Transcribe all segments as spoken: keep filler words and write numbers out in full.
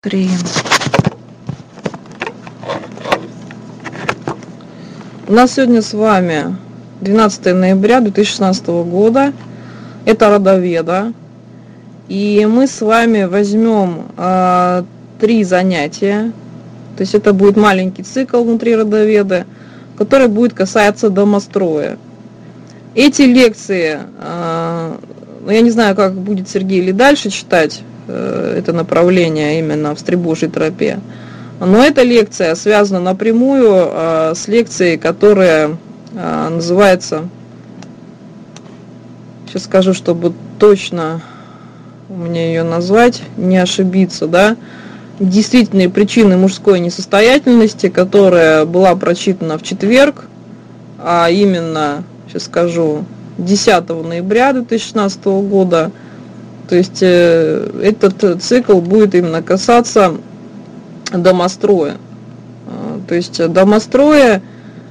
Три. У нас сегодня с вами двенадцатое ноября две тысячи шестнадцатого года. Это Родоведа. И мы с вами возьмем э, три занятия. То есть это будет маленький цикл внутри Родоведы, который будет касаться домостроя. Эти лекции, э, ну, я не знаю, как будет Сергей или дальше читать э, это направление именно в Стребожьей тропе. Но эта лекция связана напрямую э, с лекцией, которая э, называется, сейчас скажу, чтобы точно мне ее назвать, не ошибиться, да, действительные причины мужской несостоятельности, которая была прочитана в четверг, а именно, сейчас скажу, десятого ноября две тысячи шестнадцатого года. То есть э, этот цикл будет именно касаться домостроя. То есть домостроя,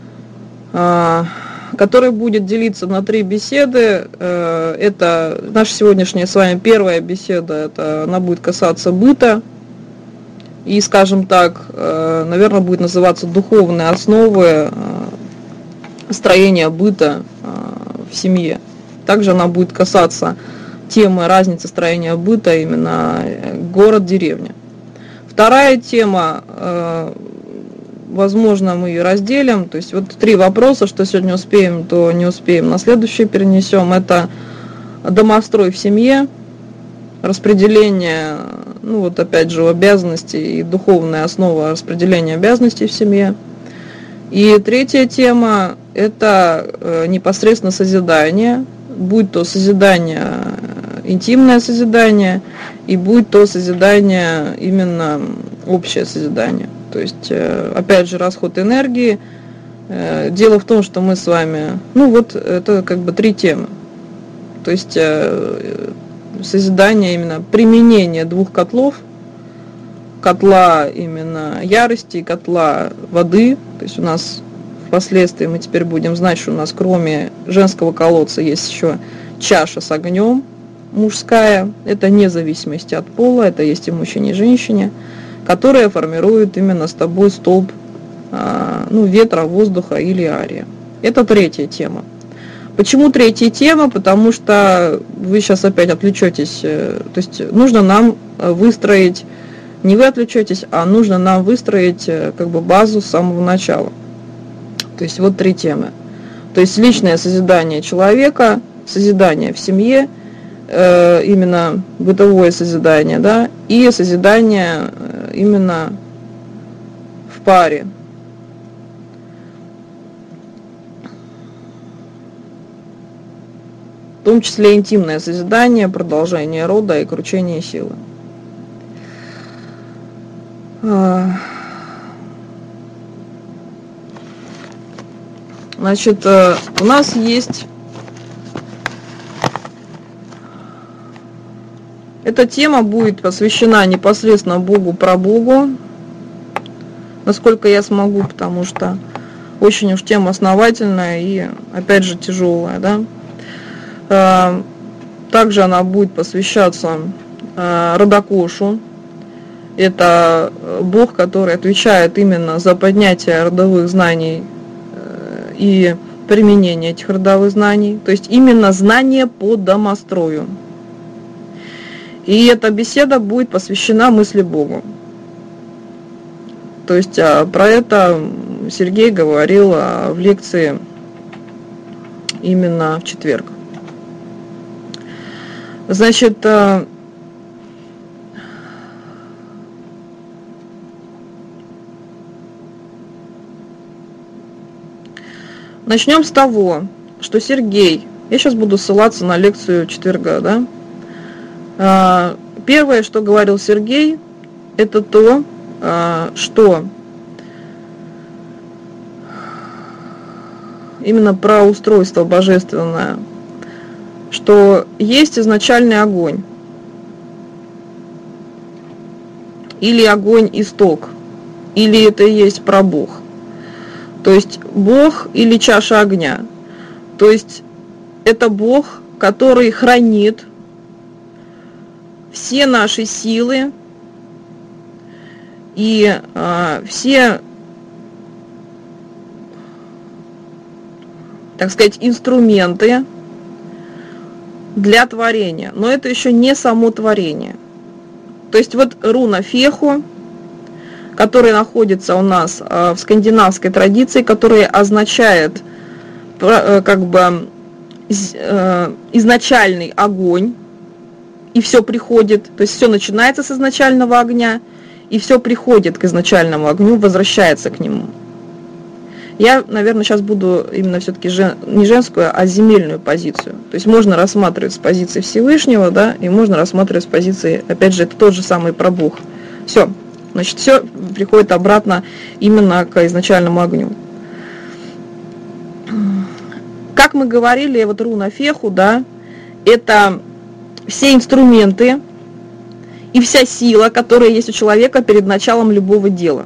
который будет делиться на три беседы. Это наша сегодняшняя с вами первая беседа, это она будет касаться быта. И, скажем так, наверное, будет называться «Духовные основы строения быта в семье». Также она будет касаться темы разницы строения быта именно город-деревня. Вторая тема, возможно, мы ее разделим. То есть вот три вопроса, что сегодня успеем, то не успеем, на следующее перенесем. Это домострой в семье, распределение, ну вот опять же, обязанностей и духовная основа распределения обязанностей в семье. И третья тема – это непосредственно созидание, будь то созидание, интимное созидание, и будет то созидание, именно общее созидание. То есть, опять же, расход энергии. Дело в том, что мы с вами, ну вот, это как бы три темы. То есть, созидание, именно применение двух котлов, котла именно ярости и котла воды. То есть, у нас впоследствии мы теперь будем знать, что у нас кроме женского колодца есть еще чаша с огнем, мужская, это вне зависимости от пола, это есть и мужчине, и женщине, которая формирует именно с тобой столб ну, ветра, воздуха или ария. Это третья тема. Почему третья тема? Потому что вы сейчас опять отвлечетесь, то есть нужно нам выстроить, не вы отвлечетесь, а нужно нам выстроить как бы базу с самого начала. То есть вот три темы. То есть личное созидание человека, созидание в семье, именно бытовое созидание, да, и созидание именно в паре. В том числе интимное созидание, продолжение рода и кручение силы. Значит, у нас есть... Эта тема будет посвящена непосредственно Богу про Богу, насколько я смогу, потому что очень уж тема основательная и, опять же, тяжелая, да. Также она будет посвящаться Родокошу. Это Бог, который отвечает именно за поднятие родовых знаний и применение этих родовых знаний, то есть именно знание по домострою. И эта беседа будет посвящена мысли Богу. То есть про это Сергей говорил в лекции именно в четверг. Значит, начнем с того, что Сергей, я сейчас буду ссылаться на лекцию четверга, да. Первое, что говорил Сергей, это то, что именно про устройство божественное, что есть изначальный огонь, или огонь-исток, или это и есть про Бог. То есть Бог или чаша огня. То есть это Бог, который хранит все наши силы, И э, все, так сказать, инструменты для творения. Но это еще не само творение. То есть вот руна Феху, которая находится у нас э, в скандинавской традиции, которая означает э, как бы э, изначальный огонь, и все приходит, то есть все начинается с изначального огня, и все приходит к изначальному огню, возвращается к нему. Я, наверное, сейчас буду именно все-таки жен, не женскую, а земельную позицию. То есть можно рассматривать с позиции Всевышнего, да, и можно рассматривать с позиции, опять же, это тот же самый про Бог. Все. Значит, все приходит обратно именно к изначальному огню. Как мы говорили, вот руна Феху, да, это все инструменты и вся сила, которая есть у человека перед началом любого дела.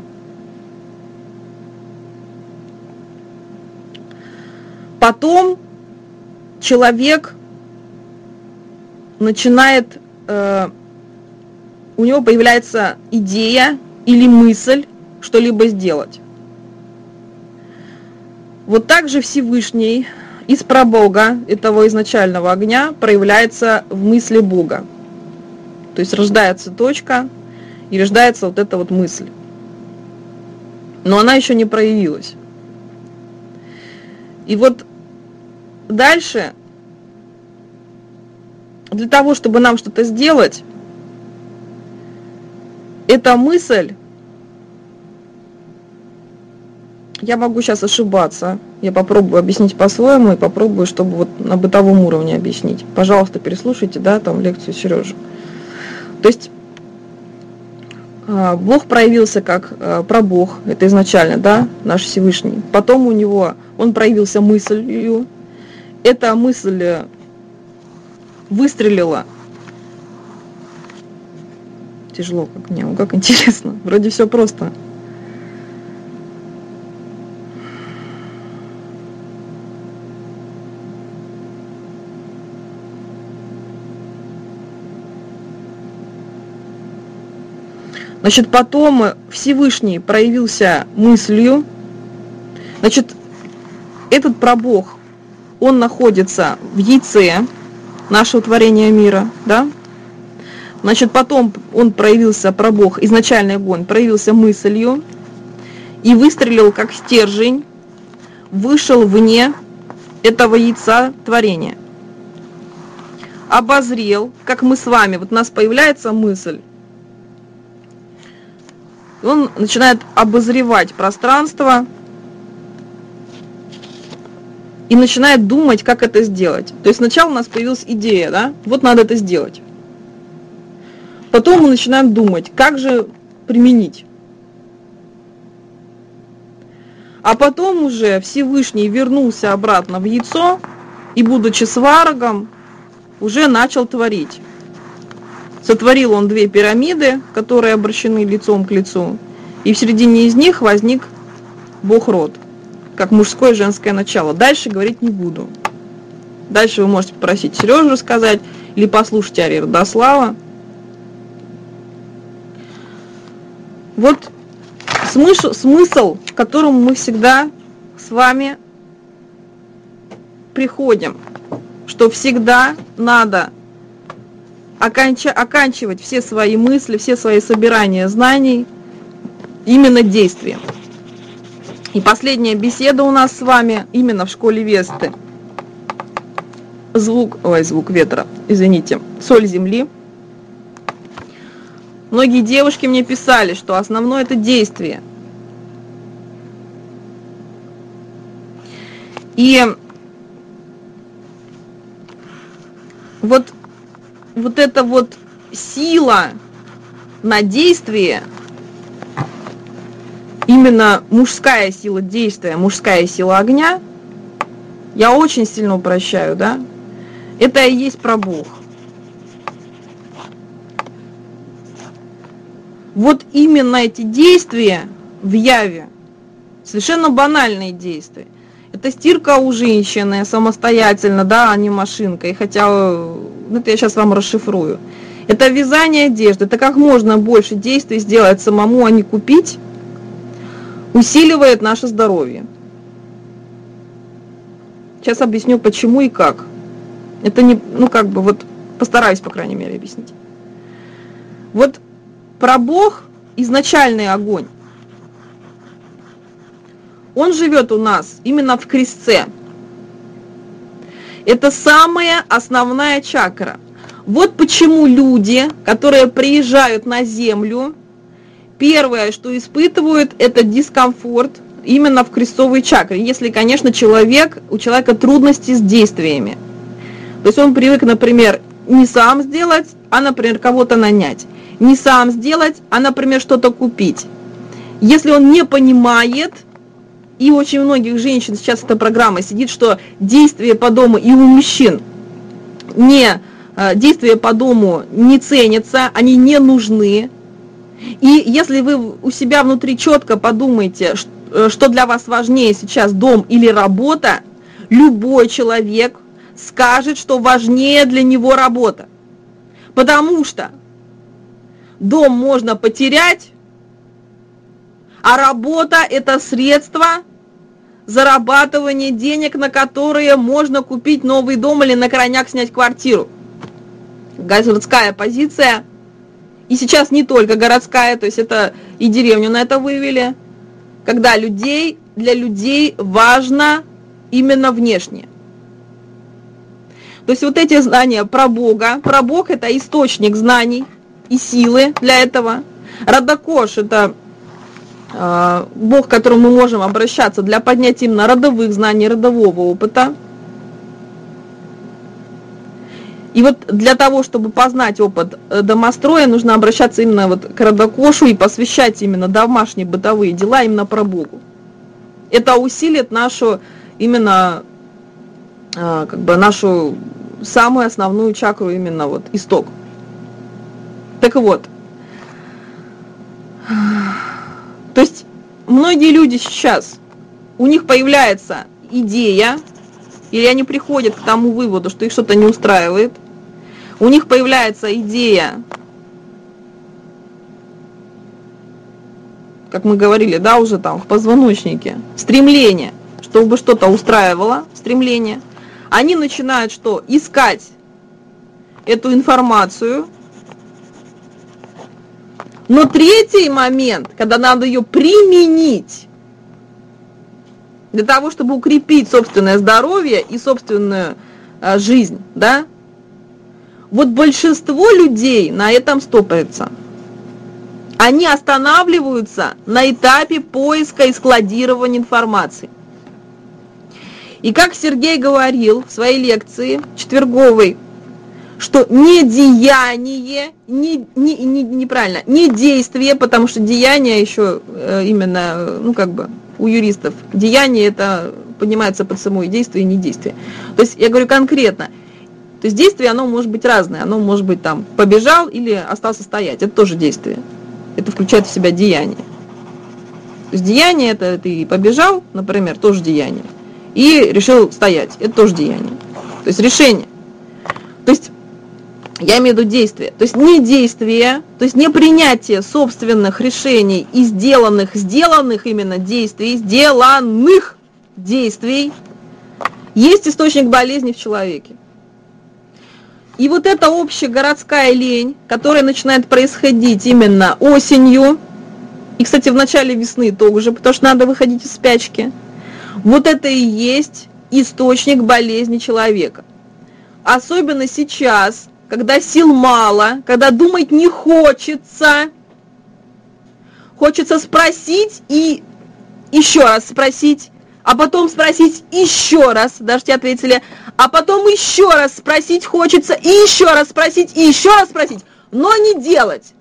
Потом человек начинает... Э, у него появляется идея или мысль что-либо сделать. Вот так же Всевышний из прабога, этого изначального огня, проявляется в мысли Бога. То есть рождается точка и рождается вот эта вот мысль. Но она еще не проявилась. И вот дальше, для того, чтобы нам что-то сделать, эта мысль, я могу сейчас ошибаться, я попробую объяснить по-своему и попробую, чтобы вот на бытовом уровне объяснить. Пожалуйста, переслушайте, да, там лекцию Сережи. То есть Бог проявился как прабог, это изначально, да, наш Всевышний. Потом у него, он проявился мыслью, эта мысль выстрелила. Тяжело, как мне, как интересно. Вроде все просто. Значит, потом Всевышний проявился мыслью. Значит, этот прабог, он находится в яйце нашего творения мира, да? Значит, потом он проявился, прабог, изначальный огонь, проявился мыслью и выстрелил как стержень, вышел вне этого яйца творения. Обозрел, как мы с вами, вот у нас появляется мысль, он начинает обозревать пространство и начинает думать, как это сделать. То есть сначала у нас появилась идея, да, вот надо это сделать. Потом мы начинаем думать, как же применить. А потом уже Всевышний вернулся обратно в яйцо и, будучи сварогом, уже начал творить. Сотворил он две пирамиды, которые обращены лицом к лицу, и в середине из них возник Бог-род, как мужское и женское начало. Дальше говорить не буду. Дальше вы можете попросить Сережу рассказать или послушать Ария Родослава. Вот смысл, смысл, к которому мы всегда с вами приходим, что всегда надо оканч... оканчивать все свои мысли, все свои собирания знаний именно действием. И последняя беседа у нас с вами именно в школе Весты. Звук, ой, звук ветра, извините, соль земли. Многие девушки мне писали, что основное это действие. И вот, вот эта вот сила на действие, именно мужская сила действия, мужская сила огня, я очень сильно упрощаю, да, это и есть про Бог. Вот именно эти действия в яве, совершенно банальные действия. Это стирка у женщины самостоятельно, да, а не машинкой. Хотя, ну, это я сейчас вам расшифрую. Это вязание одежды, это как можно больше действий сделать самому, а не купить, усиливает наше здоровье. Сейчас объясню, почему и как. Это не, ну как бы вот, постараюсь, по крайней мере, объяснить. Вот про Бог, изначальный огонь, он живет у нас именно в крестце. Это самая основная чакра. Вот почему люди, которые приезжают на Землю, первое, что испытывают, это дискомфорт именно в крестцовой чакре. Если, конечно, человек, у человека трудности с действиями. То есть он привык, например, не сам сделать, а, например, кого-то нанять. Не сам сделать, а, например, что-то купить. Если он не понимает, и у очень многих женщин сейчас эта программа сидит, что действия по дому и у мужчин не, действия по дому не ценятся, они не нужны. И если вы у себя внутри четко подумаете, что для вас важнее сейчас, дом или работа, любой человек скажет, что важнее для него работа. Потому что дом можно потерять, а работа – это средство зарабатывания денег, на которые можно купить новый дом или на крайняк снять квартиру. Городская позиция. И сейчас не только городская, то есть это и деревню на это вывели, когда людей, для людей важно именно внешне. То есть вот эти знания про Бога, про Бог это источник знаний и силы для этого. Родокош это э, Бог, к которому мы можем обращаться для поднятия именно родовых знаний, родового опыта. И вот для того, чтобы познать опыт домостроя, нужно обращаться именно вот к Родокошу и посвящать именно домашние бытовые дела именно про Богу. Это усилит нашу именно как бы нашу самую основную чакру, именно вот исток. Так вот, то есть многие люди сейчас, у них появляется идея, или они приходят к тому выводу, что их что-то не устраивает, у них появляется идея, как мы говорили, да, уже там в позвоночнике, стремление, чтобы что-то устраивало, стремление. Они начинают что? Искать эту информацию. Но третий момент, когда надо ее применить, для того, чтобы укрепить собственное здоровье и собственную а, жизнь, да, вот большинство людей на этом стопорится. Они останавливаются на этапе поиска и складирования информации. И как Сергей говорил в своей лекции четверговой, что не деяние, не, не, не, неправильно, не действие, потому что деяние еще именно, ну как бы у юристов, деяние это понимается под самой действие и не действие. То есть я говорю конкретно, то есть действие оно может быть разное, оно может быть там побежал или остался стоять, это тоже действие, это включает в себя деяние. То есть деяние это ты побежал, например, тоже деяние. И решил стоять. Это тоже деяние. То есть решение. То есть я имею в виду действие. То есть не действие, то есть не принятие собственных решений и сделанных, сделанных именно действий, сделанных действий, есть источник болезни в человеке. И вот эта общегородская лень, которая начинает происходить именно осенью, и, кстати, в начале весны тоже, потому что надо выходить из спячки, вот это и есть источник болезни человека. Особенно сейчас, когда сил мало, когда думать не хочется, хочется спросить и еще раз спросить, а потом спросить еще раз, даже тебе ответили, а потом еще раз спросить хочется, и еще раз спросить, и еще раз спросить, но не делать.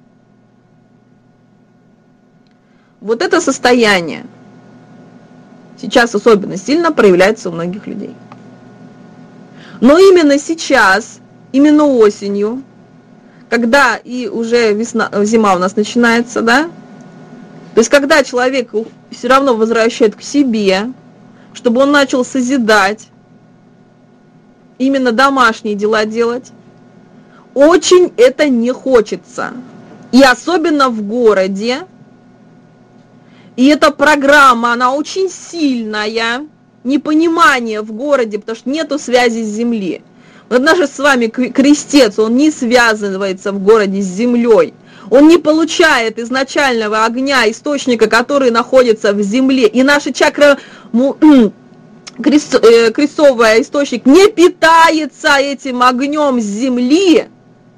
Вот это состояние сейчас особенно сильно проявляется у многих людей. Но именно сейчас, именно осенью, когда и уже весна, зима у нас начинается, да, то есть когда человек все равно возвращает к себе, чтобы он начал созидать, именно домашние дела делать, очень это не хочется. И особенно в городе. И эта программа, она очень сильная. Непонимание в городе, потому что нету связи с землей. Вот наш с вами крестец, он не связывается в городе с землей. Он не получает изначального огня, источника, который находится в земле. И наша чакра, крестовый источник, не питается этим огнем с земли.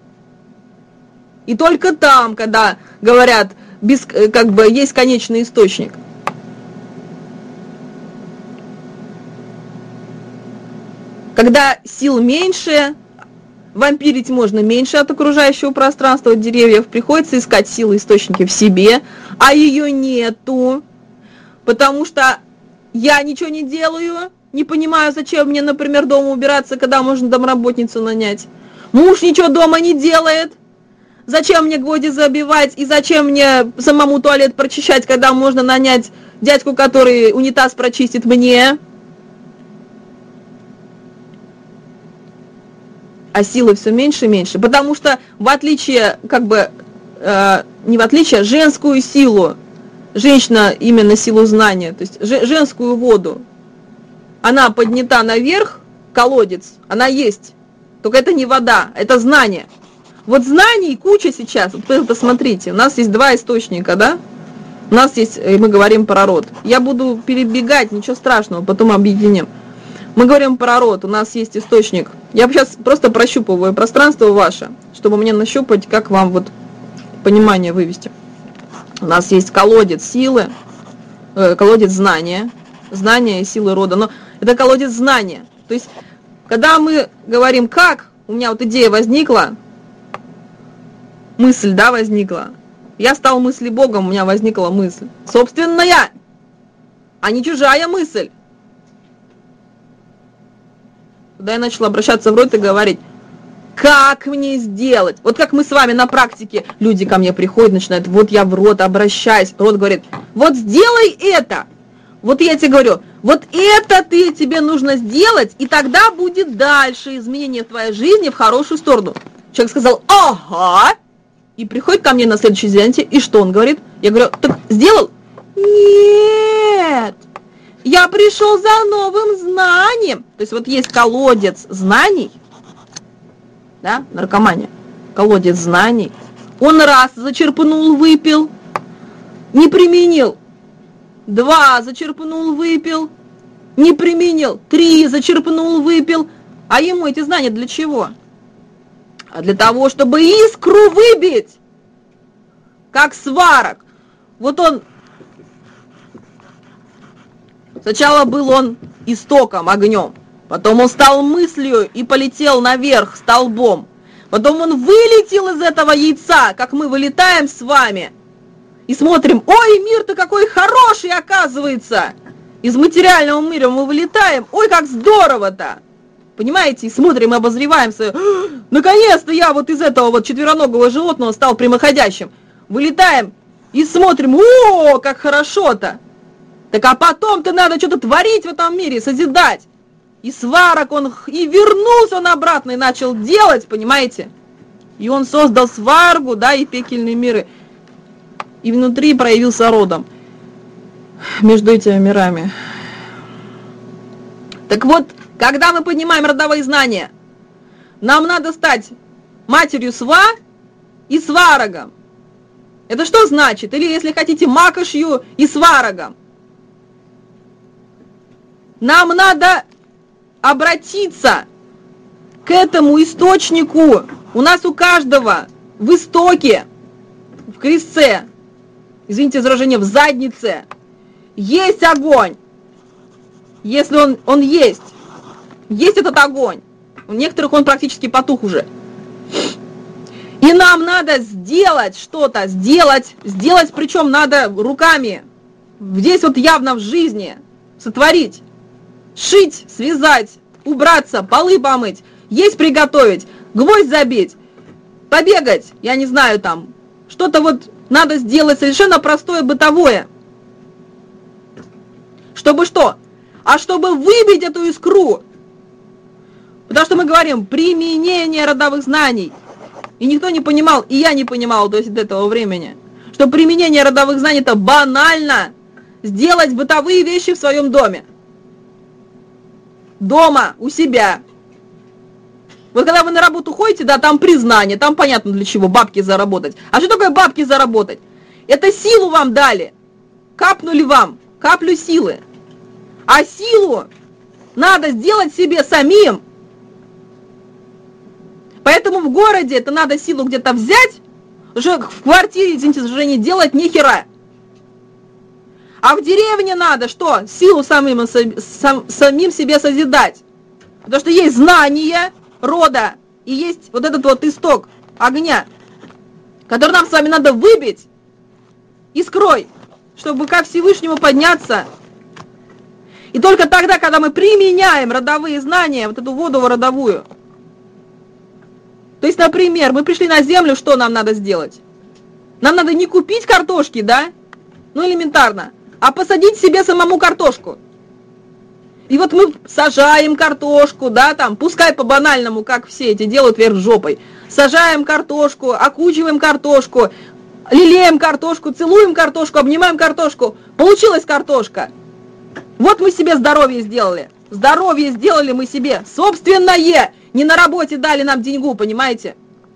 И только там, когда говорят, без, как бы есть конечный источник. Когда сил меньше, вампирить можно меньше от окружающего пространства, от деревьев, приходится искать силы, источники в себе, а ее нету, потому что я ничего не делаю, не понимаю, зачем мне, например, дома убираться, когда можно домработницу нанять. Муж ничего дома не делает, зачем мне гвозди забивать и зачем мне самому туалет прочищать, когда можно нанять дядьку, который унитаз прочистит мне. А силы все меньше и меньше, потому что в отличие, как бы, э, не в отличие, женскую силу, женщина именно силу знания, то есть женскую воду, она поднята наверх, колодец, она есть, только это не вода, это знание. Вот знаний куча сейчас, вот посмотрите, у нас есть два источника, да, у нас есть, мы говорим про род, я буду перебегать, ничего страшного, потом объединим. Мы говорим про род, у нас есть источник. Я сейчас просто прощупываю пространство ваше, чтобы мне нащупать, как вам вот понимание вывести. У нас есть колодец силы, э, колодец знания, знания и силы рода. Но это колодец знания. То есть, когда мы говорим как, у меня вот идея возникла, мысль, да, возникла. Я стал мыслебогом, у меня возникла мысль. Собственная, а не чужая мысль. Когда я начала обращаться в род и говорить, как мне сделать? Вот как мы с вами на практике, люди ко мне приходят, начинают, вот я в род обращаюсь. Род говорит, вот сделай это. Вот я тебе говорю, вот это ты, тебе нужно сделать, и тогда будет дальше изменение в твоей жизни в хорошую сторону. Человек сказал, ага, и приходит ко мне на следующий день, и что он говорит? Я говорю, так сделал? Нет. Я пришел за новым знанием. То есть вот есть колодец знаний, да, наркомания, колодец знаний. Он раз зачерпнул, выпил, не применил. Два зачерпнул, выпил, не применил. Три зачерпнул, выпил. А ему эти знания для чего? А для того, чтобы искру выбить, как сварок. Вот он... Сначала был он истоком, огнем, потом он стал мыслью и полетел наверх столбом. Потом он вылетел из этого яйца, как мы вылетаем с вами, и смотрим, ой, мир-то какой хороший оказывается. Из материального мира мы вылетаем, ой, как здорово-то. Понимаете, и смотрим, и обозреваемся, наконец-то я вот из этого вот четвероногого животного стал прямоходящим. Вылетаем и смотрим, о, как хорошо-то. Так а потом-то надо что-то творить в этом мире, созидать. И сварок он, и вернулся он обратно, и начал делать, понимаете? И он создал сваргу, да, и пекельные миры. И внутри проявился родом между этими мирами. Так вот, когда мы поднимаем родовые знания, нам надо стать матерью сва и сварогом. Это что значит? Или, если хотите, макошью и сварогом. Нам надо обратиться к этому источнику. У нас у каждого в истоке, в крестце, извините за выражение, в заднице, есть огонь. Если он, он есть, есть этот огонь. У некоторых он практически потух уже. И нам надо сделать что-то, сделать, сделать, причем надо руками, здесь вот явно в жизни, сотворить. Шить, связать, убраться, полы помыть, есть приготовить, гвоздь забить, побегать, я не знаю там, что-то вот надо сделать совершенно простое, бытовое. Чтобы что? А чтобы выбить эту искру. Потому что мы говорим, применение родовых знаний. И никто не понимал, и я не понимала, то есть до этого времени, что применение родовых знаний это банально. Сделать бытовые вещи в своем доме. Дома, у себя. Вот когда вы на работу ходите, да, там признание, там понятно для чего, бабки заработать. А что такое бабки заработать? Это силу вам дали. Капнули вам, каплю силы. А силу надо сделать себе самим. Поэтому в городе это надо силу где-то взять, уже в квартире, извините, уже не делать ни хера. А в деревне надо что? Силу самим, сам, самим себе созидать. Потому что есть знание рода, и есть вот этот вот исток огня, который нам с вами надо выбить искрой, чтобы ко Всевышнему подняться. И только тогда, когда мы применяем родовые знания, вот эту воду родовую. То есть, например, мы пришли на землю, что нам надо сделать? Нам надо не купить картошки, да? Ну, элементарно. А посадить себе самому картошку. И вот мы сажаем картошку, да, там, пускай по-банальному, как все эти делают вверх жопой. Сажаем картошку, окучиваем картошку, лелеем картошку, целуем картошку, обнимаем картошку. Получилась картошка. Вот мы себе здоровье сделали. Здоровье сделали мы себе собственное. Не на работе дали нам деньгу, понимаете?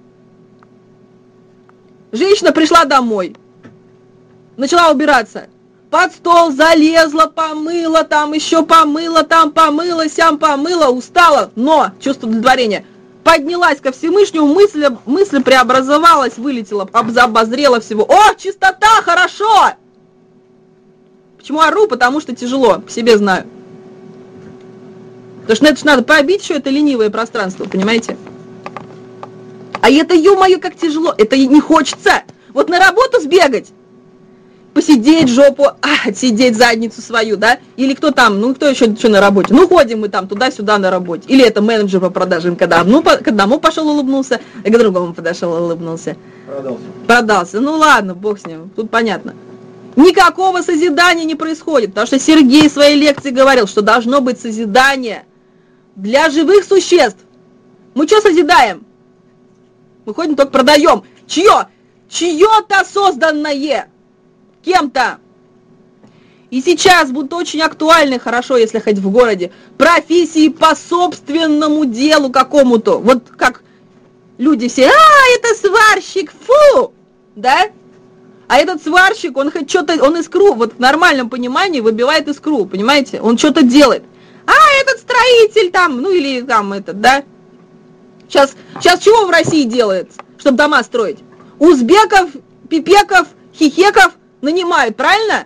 Женщина пришла домой. Начала убираться. Под стол залезла, помыла, там еще помыла, там помыла, сям помыла, устала, но чувство удовлетворения. Поднялась ко Всевышнему, мысль, мысль преобразовалась, вылетела, обозрела всего. О, чистота, хорошо! Почему ору? Потому что тяжело, по себе знаю. Потому что это же надо побить еще это ленивое пространство, понимаете? А это, ё-моё, как тяжело, это не хочется. Вот на работу сбегать. Посидеть жопу, а, отсидеть задницу свою, да? Или кто там, ну кто еще что на работе? Ну ходим мы там туда-сюда на работе. Или это менеджер по продажам, когда, ну, по, к одному пошел улыбнулся, и к другому подошел улыбнулся. Продался. Продался. Ну ладно, бог с ним, тут понятно. Никакого созидания не происходит, потому что Сергей в своей лекции говорил, что должно быть созидание для живых существ. Мы что созидаем? Мы ходим, только продаем. Чье? Чье-то созданное. Кем-то. И сейчас будут очень актуальны, хорошо, если хоть в городе, профессии по собственному делу какому-то. Вот как люди все, а, это сварщик, фу, да? А этот сварщик, он хоть что-то, он искру, вот в нормальном понимании выбивает искру, понимаете? Он что-то делает. А, этот строитель там, ну или там этот, да? Сейчас, сейчас чего в России делает, чтобы дома строить? Узбеков, пипеков, хихеков нанимают, правильно?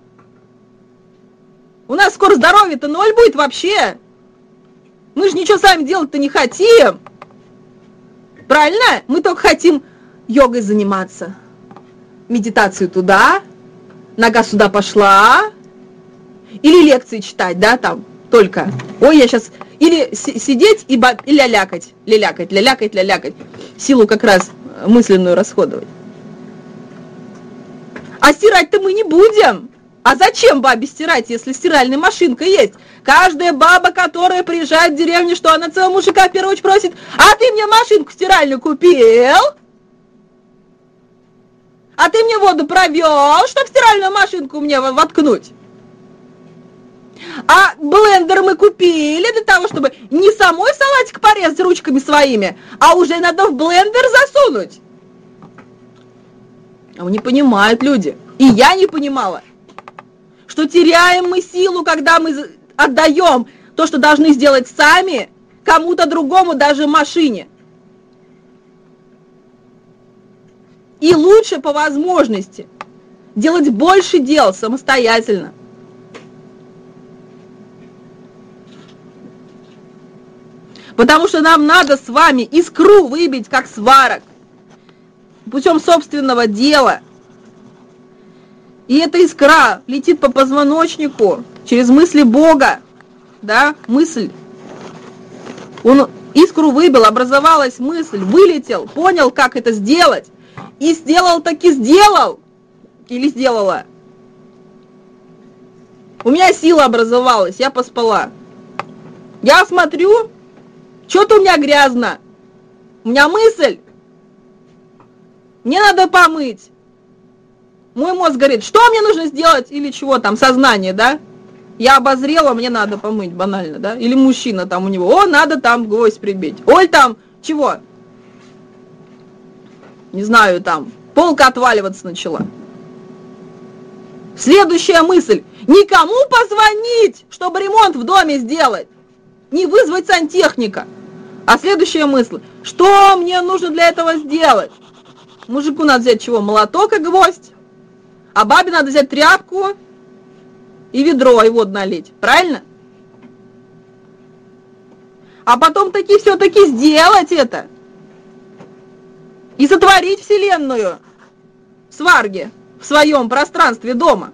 У нас скоро здоровье-то ноль будет вообще. Мы же ничего сами делать-то не хотим. Правильно? Мы только хотим йогой заниматься. Медитацию туда, нога сюда пошла. Или лекции читать, да, там, только. Ой, я сейчас... Или сидеть и, ба... и лялякать, лялякать, лялякать, лялякать. Силу как раз мысленную расходовать. А стирать-то мы не будем. А зачем бабе стирать, если стиральная машинка есть? Каждая баба, которая приезжает в деревню, что она целого мужика в первую очередь просит, а ты мне машинку стиральную купил? А ты мне воду провел, чтобы стиральную машинку мне воткнуть? А блендер мы купили для того, чтобы не самой салатик порезать ручками своими, а уже надо в блендер засунуть. А не понимают люди. И я не понимала, что теряем мы силу, когда мы отдаем то, что должны сделать сами, кому-то другому, даже машине. И лучше по возможности делать больше дел самостоятельно. Потому что нам надо с вами искру выбить, как сварок, путем собственного дела. И эта искра летит по позвоночнику через мысли Бога, да, мысль. Он искру выбил, образовалась мысль, вылетел, понял, как это сделать, и сделал таки сделал, или сделала. У меня сила образовалась, я поспала. Я смотрю, что-то у меня грязно. У меня мысль, Мне надо помыть. Мой мозг говорит, что мне нужно сделать, или чего там, сознание, да? Я обозрела, мне надо помыть, банально, да? Или мужчина там у него, о, надо там гвоздь прибить. Ой, там, чего? Не знаю, там, полка отваливаться начала. Следующая мысль. Никому позвонить, чтобы ремонт в доме сделать. Не вызвать сантехника. А следующая мысль. Что мне нужно для этого сделать? Мужику надо взять чего? Молоток и гвоздь. А бабе надо взять тряпку и ведро, и воду налить. Правильно? А потом таки все-таки сделать это. И сотворить вселенную в сварге, в своем пространстве дома.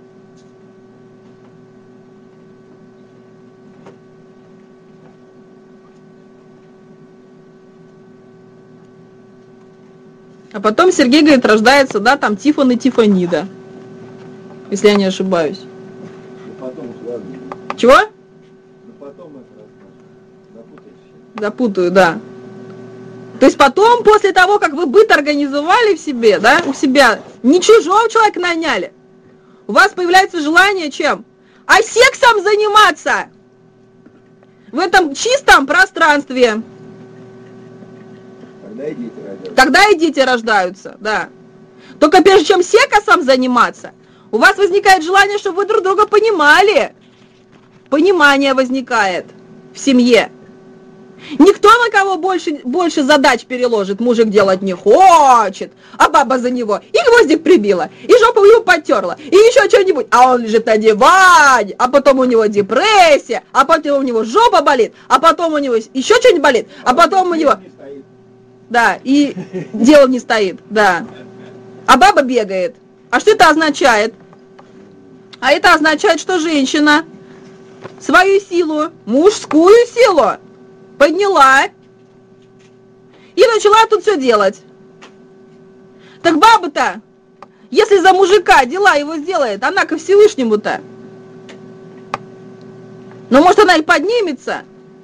А потом Сергей, говорит, рождается, да, там Тифон и Тифонида. Если я не ошибаюсь. Да потом ладно. Чего? Да потом это запутаешься. Запутаю, да. То есть потом, после того, как вы быт организовали в себе, да, у себя, не чужого человека наняли, у вас появляется желание чем? А сексом заниматься! В этом чистом пространстве. Тогда и дети рождаются. Тогда и дети рождаются, да. Только прежде чем сексом заниматься, у вас возникает желание, чтобы вы друг друга понимали. Понимание возникает в семье. Никто на кого больше, больше задач переложит, мужик делать не хочет, а баба за него и гвоздик прибила, и жопу ему потерла, и еще что-нибудь, а он лежит на диване, а потом у него депрессия, а потом у него жопа болит, а потом у него еще что-нибудь болит, а потом у него... Да, и дело не стоит, да. А баба бегает. А что это означает? А это означает, что женщина свою силу, мужскую силу, подняла и начала тут все делать. Так баба-то, если за мужика дела его сделает, она ко Всевышнему-то. Ну, может, она и поднимется.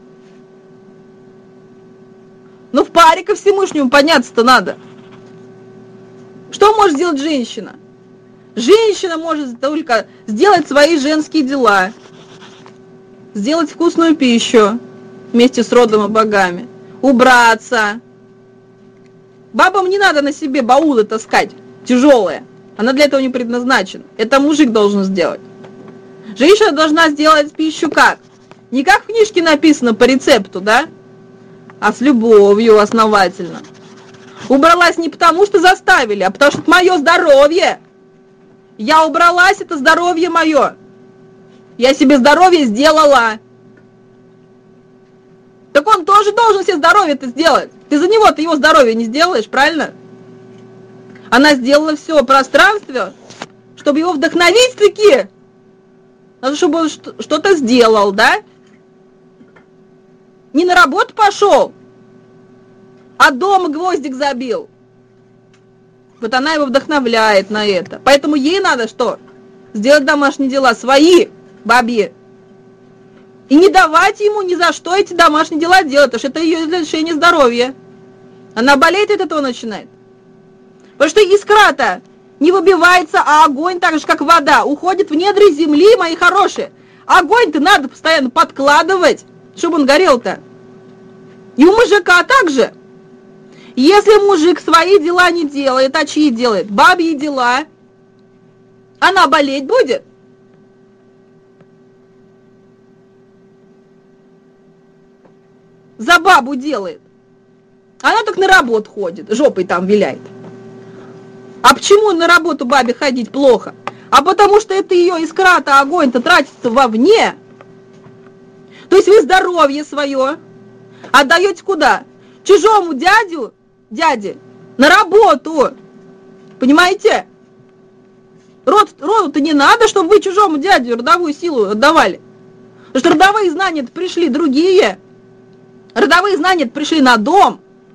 Но в паре ко Всевышнему подняться-то надо. Что может сделать женщина? Женщина может только сделать свои женские дела, сделать вкусную пищу вместе с родом и богами, убраться. Бабам не надо на себе баулы таскать, тяжелые. Она для этого не предназначена. Это мужик должен сделать. Женщина должна сделать пищу как? Не как в книжке написано по рецепту, да? А с любовью основательно. Убралась не потому, что заставили, а потому что это мое здоровье. Я убралась, это здоровье мое. Я себе здоровье сделала. Так он тоже должен себе здоровье-то сделать. Ты за него-то его здоровье не сделаешь, правильно? Она сделала все пространство, чтобы его вдохновить-таки. Надо, чтобы он что-то сделал, да? Не на работу пошел, а дома гвоздик забил. Вот она его вдохновляет на это. Поэтому ей надо что? Сделать домашние дела свои, бабьи. И не давать ему ни за что эти домашние дела делать, потому что это ее лишение здоровья. Она болеет от этого начинает. Потому что искра-то не выбивается, а огонь, так же как вода, уходит в недра земли, мои хорошие. Огонь-то надо постоянно подкладывать, чтобы он горел-то. И у мужика также. Если мужик свои дела не делает, а чьи делает? Бабьи дела. Она болеть будет. За бабу делает. Она так на работу ходит, жопой там виляет. А почему на работу бабе ходить плохо? А потому что это ее искра-то, огонь-то тратится вовне. То есть вы здоровье свое отдаете куда? Чужому дядю, дяде, на работу. Понимаете? Род, роду-то не надо, чтобы вы чужому дяде родовую силу отдавали. Потому что родовые знания пришли другие. Родовые знания пришли на дом.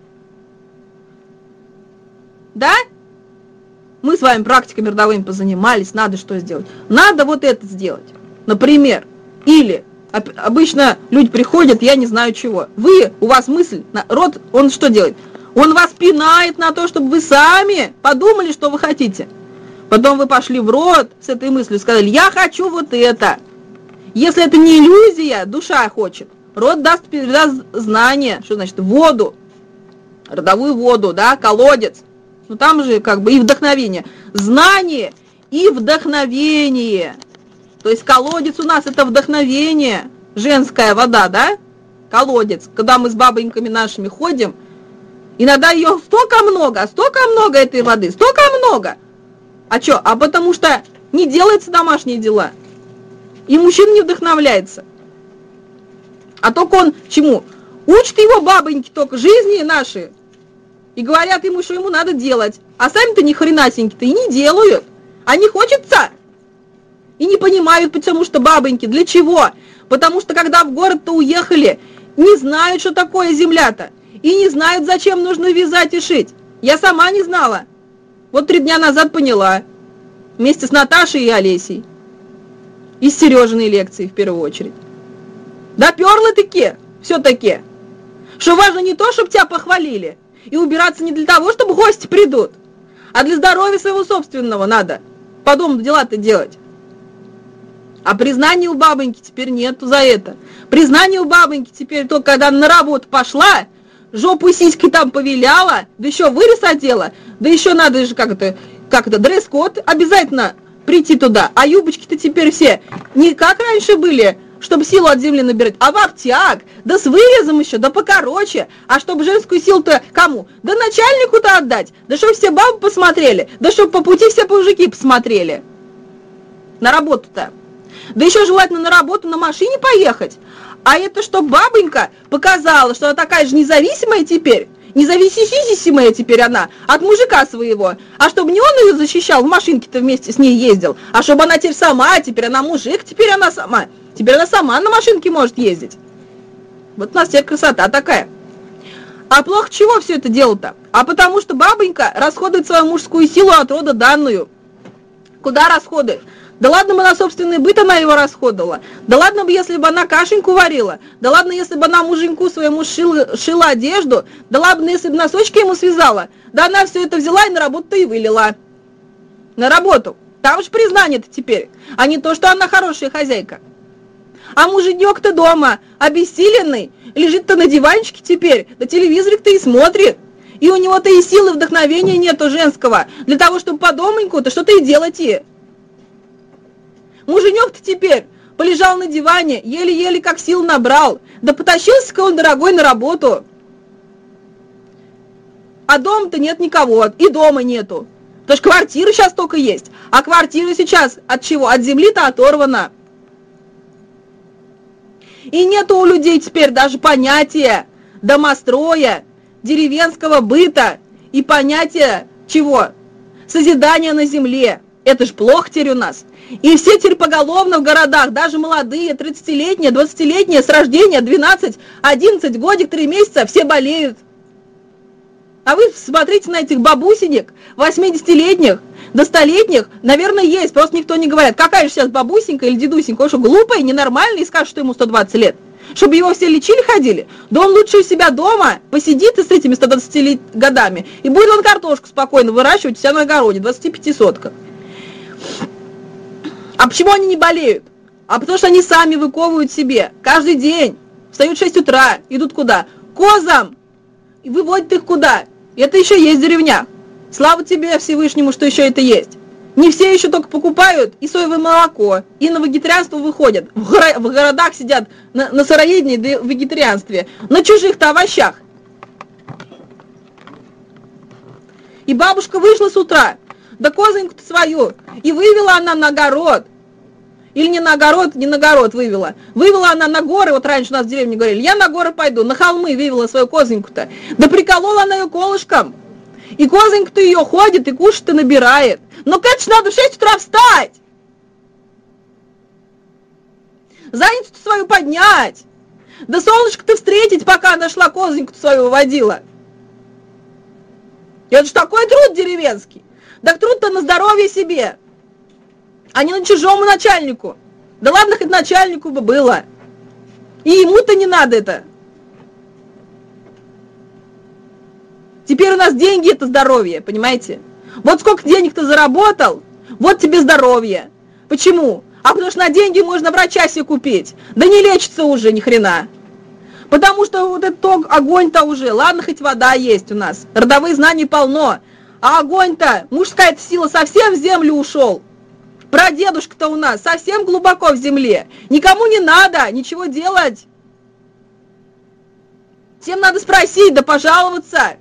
Да? Мы с вами практиками родовыми позанимались. Надо что сделать? Надо вот это сделать. Например. Или обычно люди приходят, я не знаю чего. Вы, у вас мысль, род, он что делает? Он вас пинает на то, чтобы вы сами подумали, что вы хотите. Потом вы пошли в рот с этой мыслью, сказали, я хочу вот это. Если это не иллюзия, душа хочет. Род даст, даст знание, что значит воду, родовую воду, да, колодец. Ну там же как бы и вдохновение. Знание и вдохновение. То есть колодец у нас это вдохновение, женская вода, да? Колодец. Когда мы с бабоньками нашими ходим, иногда ее столько много, столько много этой воды, столько много. А что? А потому что не делаются домашние дела. И мужчина не вдохновляется. А только он чему? Учат его бабоньки только жизни наши. И говорят ему, что ему надо делать. А сами-то ни хренасеньки-то и не делают. А не хочется. И не понимают, потому что бабоньки. Для чего? Потому что когда в город-то уехали, не знают, что такое земля-то. И не знают, зачем нужно вязать и шить. Я сама не знала. Вот три дня назад поняла. Вместе с Наташей и Олесей. Из Сережиной лекции в первую очередь. Доперла-таки, все-таки. Что важно не то, чтобы тебя похвалили. И убираться не для того, чтобы гости придут. А для здоровья своего собственного надо. По дому дела-то делать. А признания у бабоньки теперь нету за это. Признание у бабоньки теперь только когда на работу пошла, жопу и сиськи там повиляла, да еще вырез одела, да еще надо же как-то, как-то дресс-код обязательно прийти туда. А юбочки-то теперь все не как раньше были, чтобы силу от земли набирать, а в обтяг, да с вырезом еще, да покороче. А чтобы женскую силу-то кому? Да начальнику-то отдать, да чтобы все бабы посмотрели, да чтобы по пути все мужики посмотрели. На работу-то. Да еще желательно на работу на машине поехать. А это что бабонька показала, что она такая же независимая теперь, независимая теперь она от мужика своего. А чтобы не он ее защищал, в машинке-то вместе с ней ездил, а чтобы она теперь сама, теперь она мужик, теперь она сама. Теперь она сама на машинке может ездить. Вот у нас теперь красота такая. А плохо чего все это дело-то? А потому что бабонька расходует свою мужскую силу от рода данную. Куда расходует? Да ладно бы на собственный быт она его расходовала. Да ладно бы, если бы она кашеньку варила. Да ладно, если бы она муженьку своему шила, шила одежду. Да ладно, если бы носочки ему связала. Да она все это взяла и на работу-то и вылила. На работу. Там же признание-то теперь. А не то, что она хорошая хозяйка. А муженек-то дома, обессиленный, лежит-то на диванчике теперь, да телевизорик-то и смотрит. И у него-то и силы вдохновения нету женского, для того, чтобы по домоньку-то что-то и делать и. Муженек-то теперь полежал на диване, еле-еле как сил набрал, да потащился-ка он, дорогой, на работу. А дома-то нет никого, и дома нету. Потому что квартира сейчас только есть, а квартира сейчас от чего? От земли-то оторвана. И нету у людей теперь даже понятия домостроя, деревенского быта и понятия чего? Созидания на земле. Это ж плохо теперь у нас. И все теперь поголовно в городах, даже молодые, тридцатилетние, двадцатилетние, с рождения, двенадцать, одиннадцать, годик, три месяца, все болеют. А вы смотрите на этих бабусенек, восьмидесятилетних, до столетних, наверное, есть, просто никто не говорит, какая же сейчас бабусенька или дедусенька, он что, глупый, ненормальный, и скажет, что ему сто двадцать лет. Чтобы его все лечили, ходили, да он лучше у себя дома посидит и с этими ста двадцатью годами, и будет он картошку спокойно выращивать у себя на огороде, двадцати пяти сотках. А почему они не болеют? А потому что они сами выковывают себе каждый день, встают в шесть утра, идут куда? Козам! И выводят их куда? И это еще есть в деревнях. Слава тебе, Всевышнему, что еще это есть. Не все еще только покупают и соевое молоко, и на вегетарианство выходят. В, горо- в городах сидят на, на сыроедении да вегетарианстве, на чужих-то овощах. И бабушка вышла с утра, да козоньку-то свою, и вывела она на огород. Или не на огород, не на огород вывела. Вывела она на горы, вот раньше у нас в деревне говорили, я на горы пойду, на холмы вывела свою козоньку-то. Да приколола она ее колышком. И козонька-то ее ходит и кушает и набирает. Но, конечно, надо в шесть утра встать. Задницу-то свою поднять. Да солнышко-то встретить, пока она шла козоньку-то свою выводила. И это же такой труд деревенский. Так труд-то на здоровье себе, а не на чужому начальнику. Да ладно, хоть начальнику бы было. И ему-то не надо это. Теперь у нас деньги – это здоровье, понимаете? Вот сколько денег ты заработал, вот тебе здоровье. Почему? А потому что на деньги можно врача себе купить. Да не лечится уже ни хрена. Потому что вот этот огонь-то уже, ладно, хоть вода есть у нас, родовые знания полно, а огонь-то, мужская сила совсем в землю ушел. Прадедушка-то у нас совсем глубоко в земле. Никому не надо ничего делать. Всем надо спросить, да пожаловаться.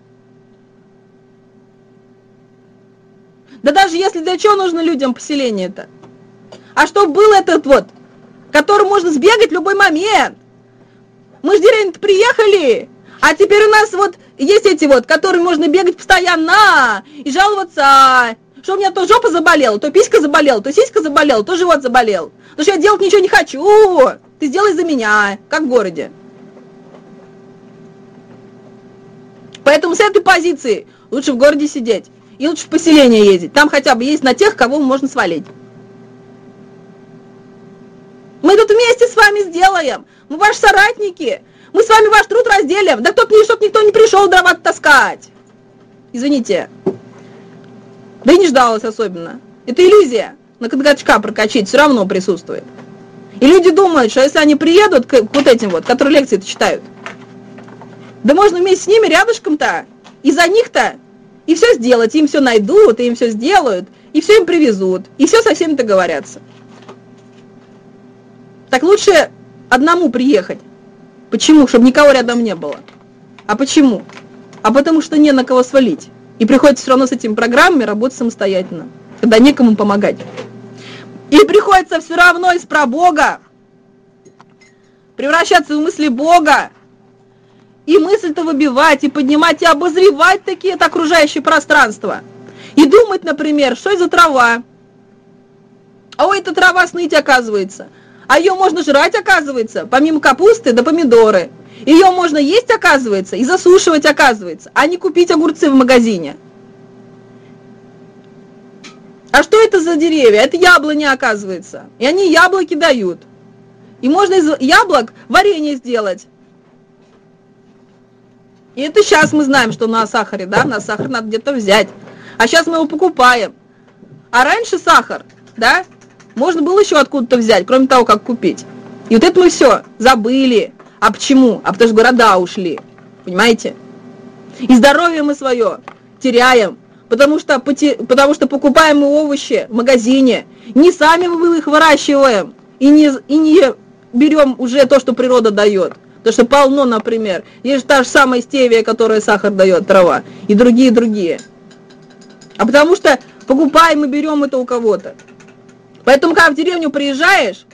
Да даже если для чего нужно людям поселение-то? А чтобы был этот вот, к которому можно сбегать в любой момент. Мы же в деревню-то приехали, а теперь у нас вот есть эти вот, которые можно бегать постоянно и жаловаться, что у меня то жопа заболела, то писька заболела, то сиська заболела, то живот заболел. Потому что я делать ничего не хочу, ты сделай за меня, как в городе. Поэтому с этой позиции лучше в городе сидеть и лучше в поселение ездить. Там хотя бы есть на тех, кого можно свалить. Мы тут вместе с вами сделаем. Мы ваши соратники. Мы с вами ваш труд разделим. Да кто-то, чтоб никто не пришел дрова таскать. Извините. Да и не ждалось особенно. Это иллюзия. На каткачка прокачить все равно присутствует. И люди думают, что если они приедут к вот этим вот, которые лекции-то читают, да можно вместе с ними рядышком-то, и за них-то, и все сделать. Им все найдут, и им все сделают, и все им привезут, и все со всеми договорятся. Так лучше одному приехать. Почему? Чтобы никого рядом не было. А почему? А потому что не на кого свалить. И приходится все равно с этими программами работать самостоятельно, когда некому помогать. И приходится все равно из пробога превращаться в мысли Бога. И мысль-то выбивать, и поднимать, и обозревать такие-то окружающее пространство. И думать, например, что это за трава. А ой, это трава сныть, оказывается. А ее можно жрать, оказывается, помимо капусты да помидоры. Ее можно есть, оказывается, и засушивать, оказывается, а не купить огурцы в магазине. А что это за деревья? Это яблони, оказывается. И они яблоки дают. И можно из яблок варенье сделать. И это сейчас мы знаем, что на сахаре, да, на сахар надо где-то взять. А сейчас мы его покупаем. А раньше сахар, да, можно было еще откуда-то взять, кроме того, как купить. И вот это мы все забыли. А почему? А потому что города ушли. Понимаете? И здоровье мы свое теряем. Потому что, потому что покупаем мы овощи в магазине. Не сами мы их выращиваем. И не, и не берем уже то, что природа дает. Потому что полно, например. Есть та же самая стевия, которая сахар дает, трава. И другие-другие. А потому что покупаем и берем это у кого-то. Поэтому, когда в деревню приезжаешь,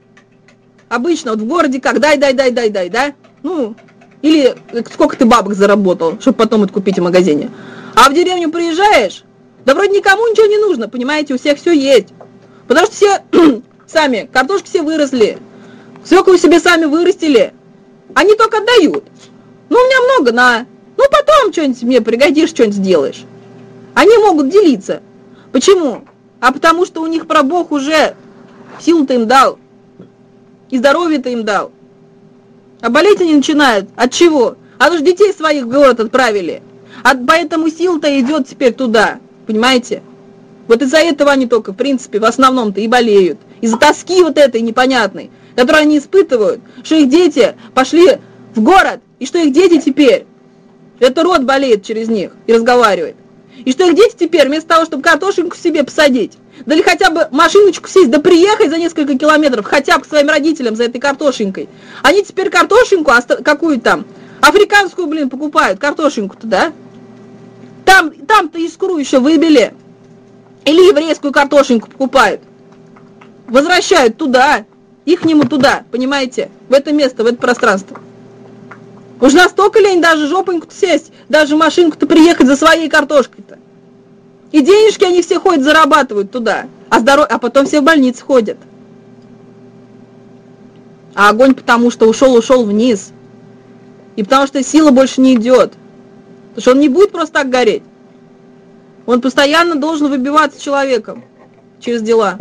обычно вот в городе как, дай, дай, дай, дай, дай, да? Ну, или сколько ты бабок заработал, чтобы потом это купить в магазине. А в деревню приезжаешь, да вроде никому ничего не нужно, понимаете, у всех все есть. Потому что все сами, картошки все выросли, свеклу себе сами вырастили, они только отдают. Ну, у меня много, на, ну потом что-нибудь мне пригодишь, что-нибудь сделаешь. Они могут делиться. Почему? А потому что у них прабог уже силу-то им дал. И здоровье-то им дал. А болеть они начинают. От чего? А то ж детей своих в город отправили. А поэтому сила-то идет теперь туда. Понимаете? Вот из-за этого они только, в принципе, в основном-то и болеют. Из-за тоски вот этой непонятной, которую они испытывают, что их дети пошли в город, и что их дети теперь, это род болеет через них и разговаривает. И что их дети теперь, вместо того, чтобы картошеньку себе посадить, да или хотя бы машиночку сесть, да приехать за несколько километров, хотя бы к своим родителям за этой картошенькой, они теперь картошеньку, какую там, африканскую, блин, покупают, картошеньку-то, да? Там, там-то искру еще выбили. Или еврейскую картошеньку покупают. Возвращают туда, их к нему туда, понимаете? В это место, в это пространство. Уж настолько лень даже жопоньку-то сесть, даже машинку-то приехать за своей картошкой-то. И денежки они все ходят, зарабатывают туда. А, здоров... а потом все в больнице ходят. А огонь потому что ушел-ушел вниз. И потому что сила больше не идет. Потому что он не будет просто так гореть. Он постоянно должен выбиваться человеком через дела.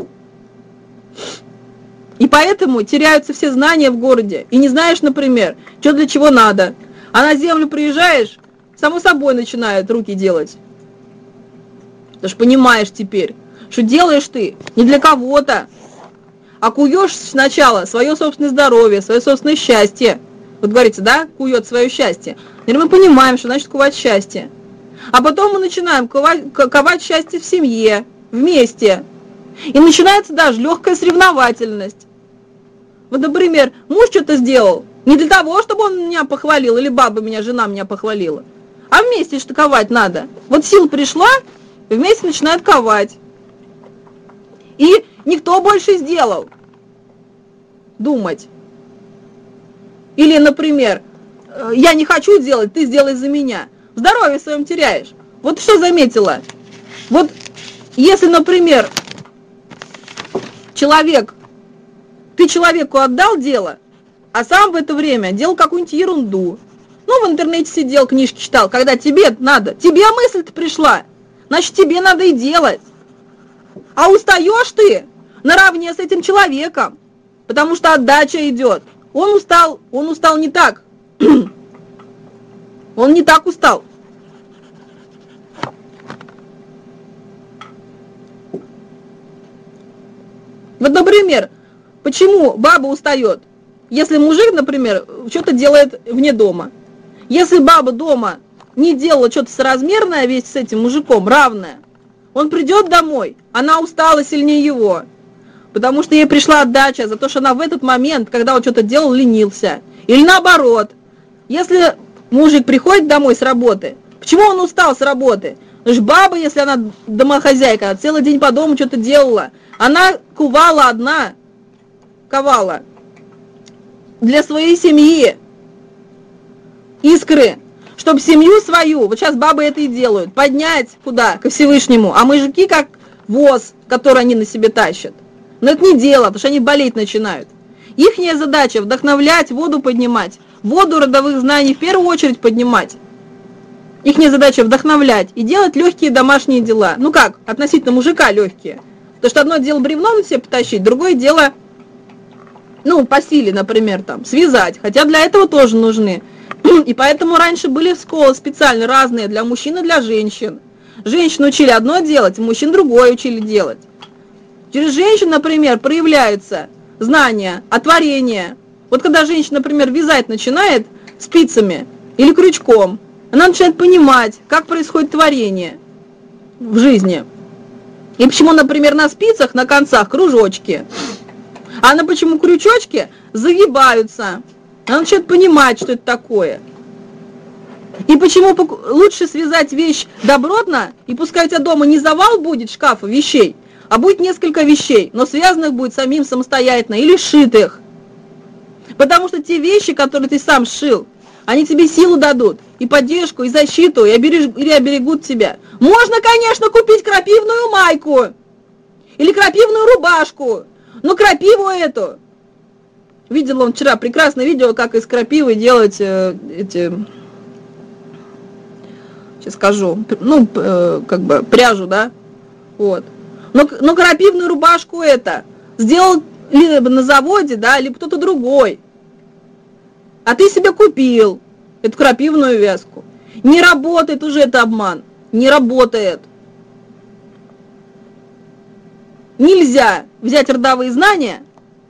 И поэтому теряются все знания в городе. И не знаешь, например, что для чего надо. А на землю приезжаешь, само собой начинают руки делать. Ты же понимаешь теперь, что делаешь ты не для кого-то, а куешь сначала свое собственное здоровье, свое собственное счастье. Вот говорится, да, кует свое счастье. И мы понимаем, что значит кувать счастье. А потом мы начинаем ковать, ковать счастье в семье, вместе. И начинается даже легкая соревновательность. Вот, например, муж что-то сделал не для того, чтобы он меня похвалил, или баба меня, жена меня похвалила, а вместе что ковать надо. Вот сила пришла, вместе начинают ковать. И никто больше сделал. Думать. Или, например, я не хочу делать, ты сделай за меня. Здоровье своем теряешь. Вот что заметила? Вот если, например, человек, ты человеку отдал дело, а сам в это время делал какую-нибудь ерунду. Ну, в интернете сидел, книжки читал. Когда тебе надо, тебе мысль-то пришла, значит, тебе надо и делать. А устаешь ты наравне с этим человеком, потому что отдача идет. Он устал, он устал не так. Он не так устал. Вот, например, почему баба устает? Если мужик, например, что-то делает вне дома. Если баба дома не делала что-то соразмерное весь с этим мужиком, равное, он придет домой, она устала сильнее его. Потому что ей пришла отдача за то, что она в этот момент, когда он что-то делал, ленился. Или наоборот. Если мужик приходит домой с работы, почему он устал с работы? Потому что баба, если она домохозяйка, целый день по дому что-то делала, она кувала одна, ковала для своей семьи искры, чтобы семью свою, вот сейчас бабы это и делают, поднять куда? Ко Всевышнему. А мужики как воз, который они на себе тащат. Но это не дело, потому что они болеть начинают. Ихняя задача вдохновлять, воду поднимать, воду родовых знаний в первую очередь поднимать. Ихняя задача вдохновлять и делать легкие домашние дела. Ну как, относительно мужика легкие. Потому что одно дело бревно на себе потащить, другое дело, ну, по силе, например, там, связать. Хотя для этого тоже нужны. И поэтому раньше были школы специально разные для мужчин и для женщин. Женщин учили одно делать, мужчин другое учили делать. Через женщин, например, проявляются знания о творении. Вот когда женщина, например, вязать начинает спицами или крючком, она начинает понимать, как происходит творение в жизни. И почему, например, на спицах, на концах кружочки, а на почему крючочки загибаются. Она начинает понимать, что это такое. И почему лучше связать вещь добротно, и пускай у тебя дома не завал будет шкафа вещей, а будет несколько вещей, но связанных будет самим самостоятельно или сшитых. Потому что те вещи, которые ты сам сшил, они тебе силу дадут, и поддержку, и защиту, и оберег, или оберегут тебя. Можно, конечно, купить крапивную майку, или крапивную рубашку, но крапиву эту. Видел он вчера прекрасное видео, как из крапивы делать э, эти, сейчас скажу, ну, э, как бы пряжу, да, вот. Но, но крапивную рубашку это сделал либо на заводе, да, либо кто-то другой. А ты себе купил эту крапивную вязку. Не работает уже это обман. Не работает. Нельзя взять родовые знания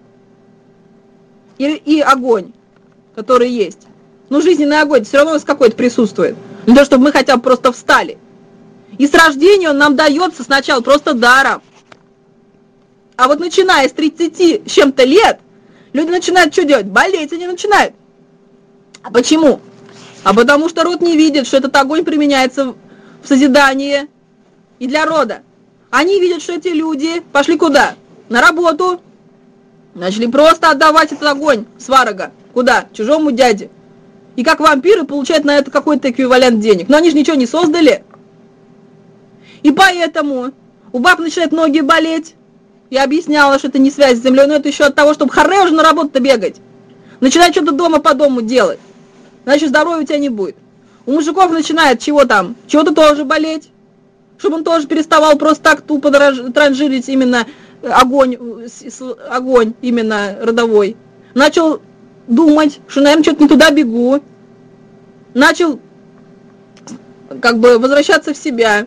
и, и огонь, который есть. Ну, жизненный огонь все равно у нас какой-то присутствует. Не то, чтобы мы хотя бы просто встали. И с рождения он нам дается сначала просто даром. А вот начиная с тридцати с чем-то лет, люди начинают что делать? Болеть они начинают. А почему? А потому что род не видит, что этот огонь применяется в созидании и для рода. Они видят, что эти люди пошли куда? На работу. Начали просто отдавать этот огонь сварога. Куда? Чужому дяде. И как вампиры получают на это какой-то эквивалент денег. Но они же ничего не создали. И поэтому у баб начинают ноги болеть. Я объясняла, что это не связь с землей, но это еще от того, чтобы харе уже на работу-то бегать. Начинать что-то дома по дому делать. Значит, здоровья у тебя не будет. У мужиков начинает чего там? Чего-то тоже болеть. Чтобы он тоже переставал просто так тупо транжирить именно огонь, огонь именно родовой. Начал думать, что, наверное, что-то не туда бегу. Начал как бы возвращаться в себя.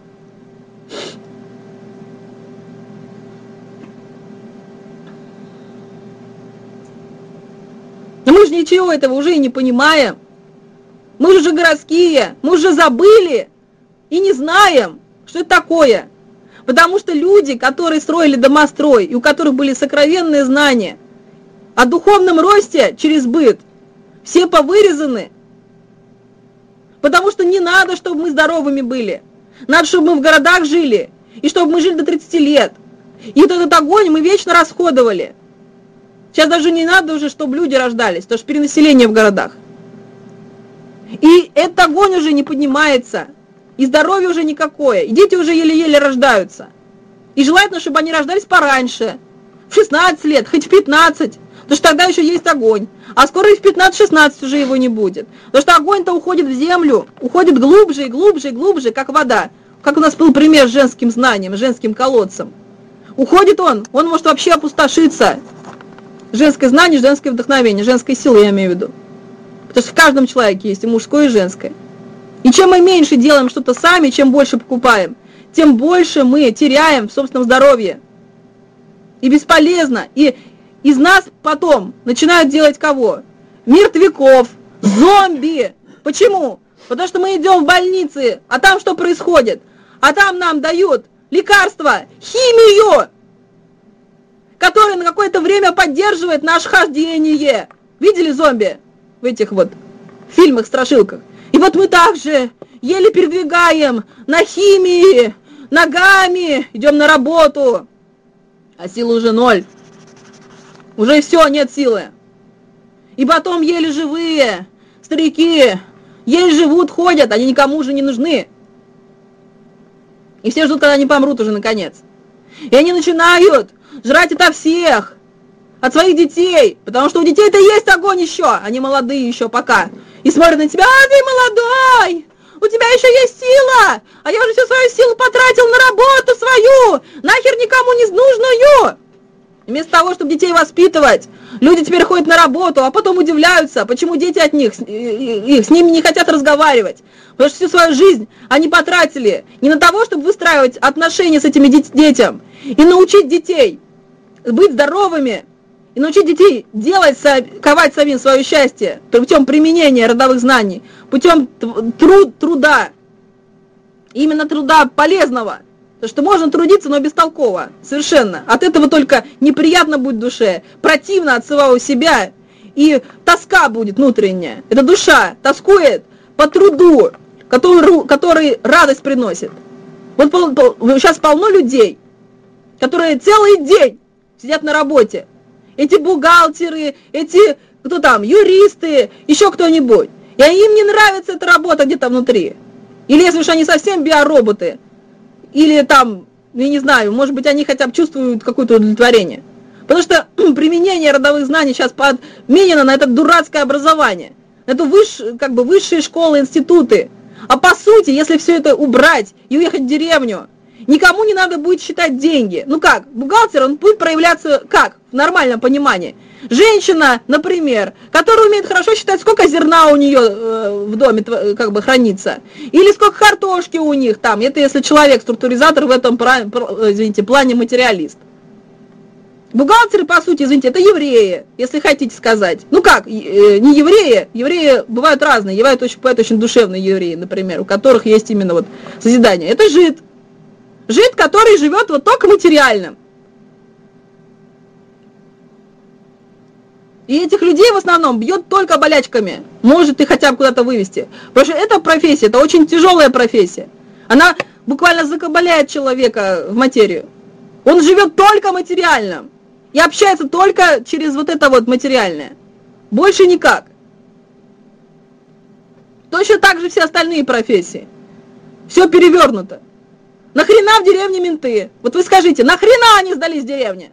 Но мы же ничего этого уже и не понимаем. Мы же городские, мы уже забыли и не знаем, что это такое. Потому что люди, которые строили домострой, и у которых были сокровенные знания о духовном росте через быт, все повырезаны. Потому что не надо, чтобы мы здоровыми были. Надо, чтобы мы в городах жили, и чтобы мы жили до тридцати лет. И вот этот огонь мы вечно расходовали. Сейчас даже не надо уже, чтобы люди рождались, потому что перенаселение в городах. И этот огонь уже не поднимается, и здоровье уже никакое, и дети уже еле-еле рождаются. И желательно, чтобы они рождались пораньше, в шестнадцать лет, хоть в пятнадцать, потому что тогда еще есть огонь. А скоро и в пятнадцать-шестнадцать уже его не будет. Потому что огонь-то уходит в землю, уходит глубже и глубже и глубже, как вода. Как у нас был пример с женским знанием, с женским колодцем. Уходит он, он может вообще опустошиться. Женское знание, женское вдохновение, женская сила, я имею в виду. Потому что в каждом человеке есть и мужское, и женское. И чем мы меньше делаем что-то сами, чем больше покупаем, тем больше мы теряем в собственном здоровье. И бесполезно. И из нас потом начинают делать кого? Мертвяков, зомби. Почему? Потому что мы идем в больницы, а там что происходит? А там нам дают лекарства, химию, которая на какое-то время поддерживает наше хождение. Видели зомби в этих вот фильмах, страшилках? И вот мы также еле передвигаем на химии, ногами, идем на работу, а силы уже ноль. Уже все, нет силы. И потом еле живые старики, еле живут, ходят, они никому уже не нужны. И все ждут, когда они помрут уже наконец. И они начинают жрать это всех, от своих детей, потому что у детей-то есть огонь еще, они молодые еще пока. И смотрят на тебя: а ты молодой, у тебя еще есть сила, а я уже всю свою силу потратил на работу свою, нахер никому не нужную. И вместо того, чтобы детей воспитывать, люди теперь ходят на работу, а потом удивляются, почему дети от них, их, с ними не хотят разговаривать. Потому что всю свою жизнь они потратили не на того, чтобы выстраивать отношения с этими детьми, и научить детей быть здоровыми, и научить детей делать, ковать самим свое счастье путем применения родовых знаний, путем труд, труда, именно труда полезного. Потому что можно трудиться, но бестолково, совершенно. От этого только неприятно будет душе, противно от самого себя, и тоска будет внутренняя. Эта душа тоскует по труду, который, который радость приносит. Вот сейчас полно людей, которые целый день сидят на работе. Эти бухгалтеры, эти, кто там, юристы, еще кто-нибудь. И им не нравится эта работа где-то внутри. Или если уж они совсем биороботы, или там, я не знаю, может быть, они хотя бы чувствуют какое-то удовлетворение. Потому что применение родовых знаний сейчас подменено на это дурацкое образование. На это выш, как бы высшие школы, институты. А по сути, если все это убрать и уехать в деревню, никому не надо будет считать деньги. Ну как, бухгалтер, он будет проявляться как? В нормальном понимании. Женщина, например, которая умеет хорошо считать, сколько зерна у нее э, в доме как бы хранится, или сколько картошки у них там, это если человек структуризатор в этом, извините, плане материалист. Бухгалтеры, по сути, извините, это евреи, если хотите сказать. Ну как, не евреи, евреи бывают разные, бывают очень, бывают очень душевные евреи, например, у которых есть именно вот созидание. Это жид. Жид, который живет вот только материальным. И этих людей в основном бьет только болячками. Может и хотя бы куда-то вывести. Потому что эта профессия, это очень тяжелая профессия. Она буквально закабаляет человека в материю. Он живет только материальным. И общается только через вот это вот материальное. Больше никак. Точно так же все остальные профессии. Все перевернуто. Нахрена в деревне менты? Вот вы скажите, нахрена они сдались в деревне?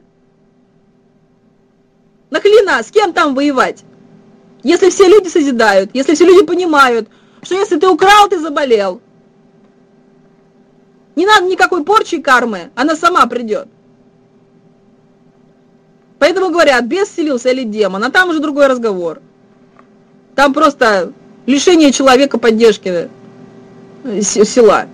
Нахрена? С кем там воевать? Если все люди созидают, если все люди понимают, что если ты украл, ты заболел. Не надо никакой порчи и кармы, она сама придет. Поэтому говорят, бес вселился или демон, а там уже другой разговор. Там просто лишение человека поддержки села.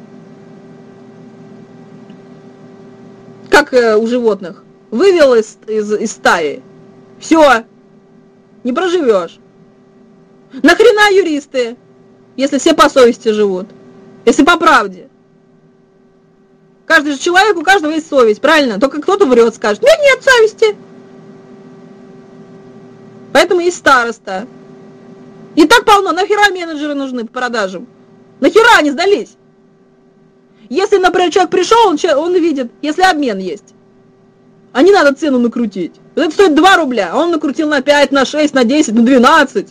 Как у животных. Вывел из, из, из стаи. Все. Не проживешь. Нахрена юристы, если все по совести живут? Если по правде? Каждый же человек, у каждого есть совесть, правильно? Только кто-то врет, скажет, нет, нет совести. Поэтому есть староста. И так полно. Нахера менеджеры нужны по продажам? Нахера они сдались? Если, например, человек пришел, он, он видит, если обмен есть, а не надо цену накрутить. Это стоит два рубля, а он накрутил на пять, на шесть, на десять, на двенадцать.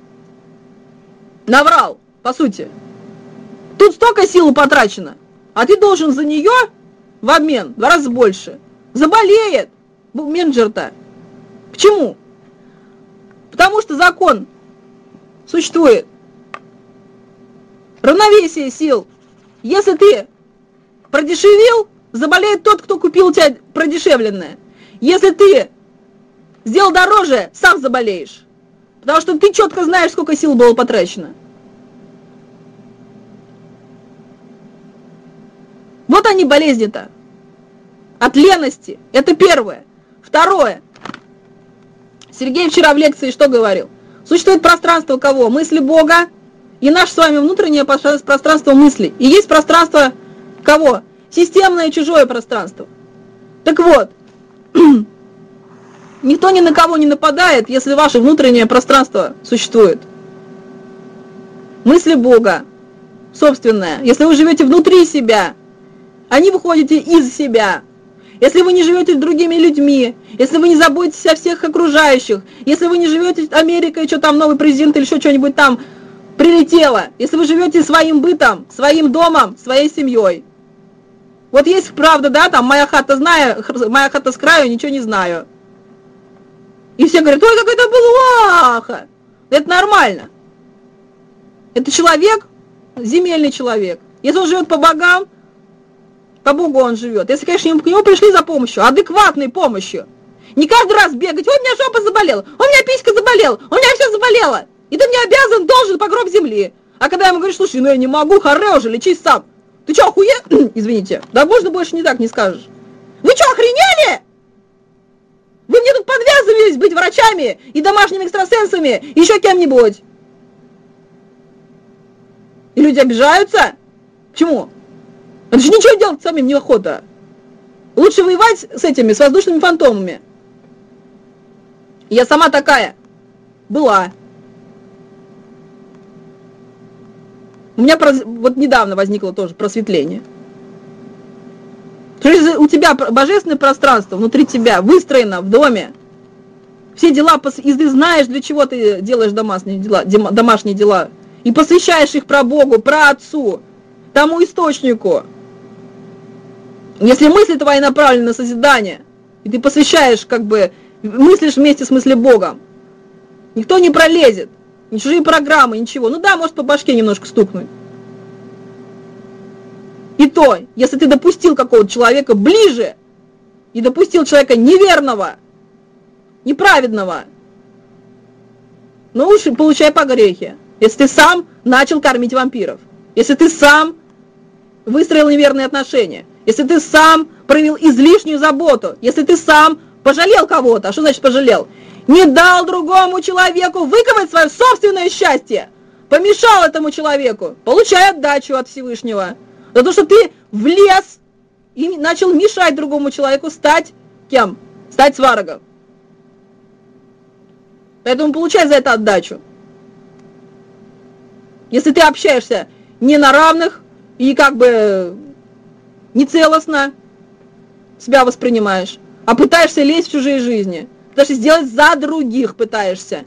Наврал, по сути. Тут столько сил потрачено, а ты должен за нее в обмен в два раза больше. Заболеет менеджер-то. Почему? Потому что закон существует. Равновесие сил. Если ты продешевил, заболеет тот, кто купил у тебя продешевленное. Если ты сделал дороже, сам заболеешь. Потому что ты четко знаешь, сколько сил было потрачено. Вот они болезни-то. От лености. Это первое. Второе. Сергей вчера в лекции что говорил? Существует пространство кого? Мысли Бога и наше с вами внутреннее пространство мыслей. И есть пространство кого? Системное чужое пространство. Так вот, никто ни на кого не нападает, если ваше внутреннее пространство существует. Мысли Бога, собственное. Если вы живете внутри себя, а не выходите из себя. Если вы не живете с другими людьми, если вы не заботитесь о всех окружающих, если вы не живете Америкой, что там новый президент или еще что-нибудь там прилетело, если вы живете своим бытом, своим домом, своей семьей. Вот есть правда, да, там моя хата знаю, моя хата с краю, ничего не знаю. И все говорят, ой, как это плохо. Это нормально. Это человек, земельный человек. Если он живет по богам, по Богу он живет. Если, конечно, к нему пришли за помощью, адекватной помощью. Не каждый раз бегать, ой, у меня жопа заболела, у меня писька заболела, у меня все заболело. И ты мне обязан, должен по гроб земли. А когда я ему говорю, слушай, ну я не могу, харе уже, лечись сам. Ты что, охуел? Извините, да можно больше не так не скажешь. Вы что, охренели? Вы мне тут подвязывались быть врачами и домашними экстрасенсами, и еще кем-нибудь. И люди обижаются? Почему? Это же ничего делать самим неохота. Лучше воевать с этими, с воздушными фантомами. Я сама такая была. У меня вот недавно возникло тоже просветление. Если у тебя божественное пространство внутри тебя выстроено в доме, все дела, и ты знаешь, для чего ты делаешь домашние дела, домашние дела, и посвящаешь их про Богу, про Отцу, тому источнику. Если мысли твои направлены на созидание, и ты посвящаешь, как бы, мыслишь вместе с мыслью Богом, никто не пролезет, ни чужие программы, ничего. Ну да, может по башке немножко стукнуть. И то, если ты допустил какого-то человека ближе, и допустил человека неверного, неправедного, ну уж получай по грехе. Если ты сам начал кормить вампиров, если ты сам выстроил неверные отношения, если ты сам проявил излишнюю заботу, если ты сам пожалел кого-то, а что значит пожалел? Не дал другому человеку выковать свое собственное счастье, помешал этому человеку, получай отдачу от Всевышнего. За то, что ты влез и начал мешать другому человеку стать кем? Стать сварогом. Поэтому получай за это отдачу. Если ты общаешься не на равных и как бы нецелостно себя воспринимаешь, а пытаешься лезть в чужие жизни, пытаешься сделать за других, пытаешься.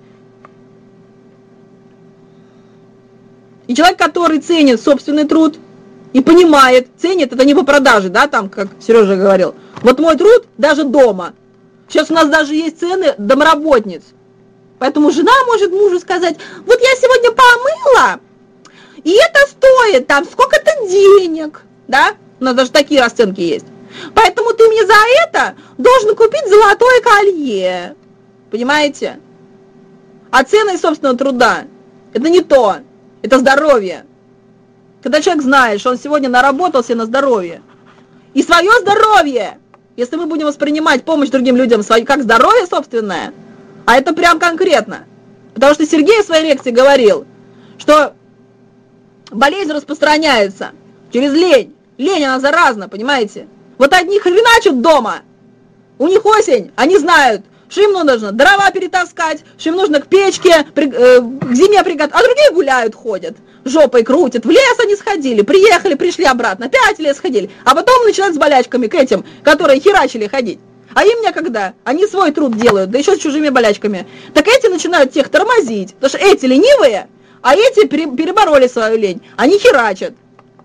И человек, который ценит собственный труд и понимает, ценит, это не по продаже, да, там, как Сережа говорил. Вот мой труд даже дома. Сейчас у нас даже есть цены домработниц. Поэтому жена может мужу сказать, вот я сегодня помыла, и это стоит там сколько-то денег, да? У нас даже такие расценки есть. Поэтому ты мне за это должен купить золотое колье. Понимаете? А цены собственного труда – это не то. Это здоровье. когда человек знает, что он сегодня наработался на здоровье, и свое здоровье, если мы будем воспринимать помощь другим людям как здоровье собственное, а это прям конкретно, потому что Сергей в своей лекции говорил, что болезнь распространяется через лень. Лень, она заразна, понимаете? Вот одни хреначат дома, у них осень, они знают, что им нужно дрова перетаскать, что им нужно к печке, при, э, к зиме приготовить, а другие гуляют, ходят, жопой крутят, в лес они сходили, приехали, пришли обратно, опять в лес ходили, а потом начинают с болячками к этим, которые херачили ходить. А им некогда, они свой труд делают, да еще с чужими болячками. Так эти начинают тех тормозить, потому что эти ленивые, а эти перебороли свою лень, они херачат.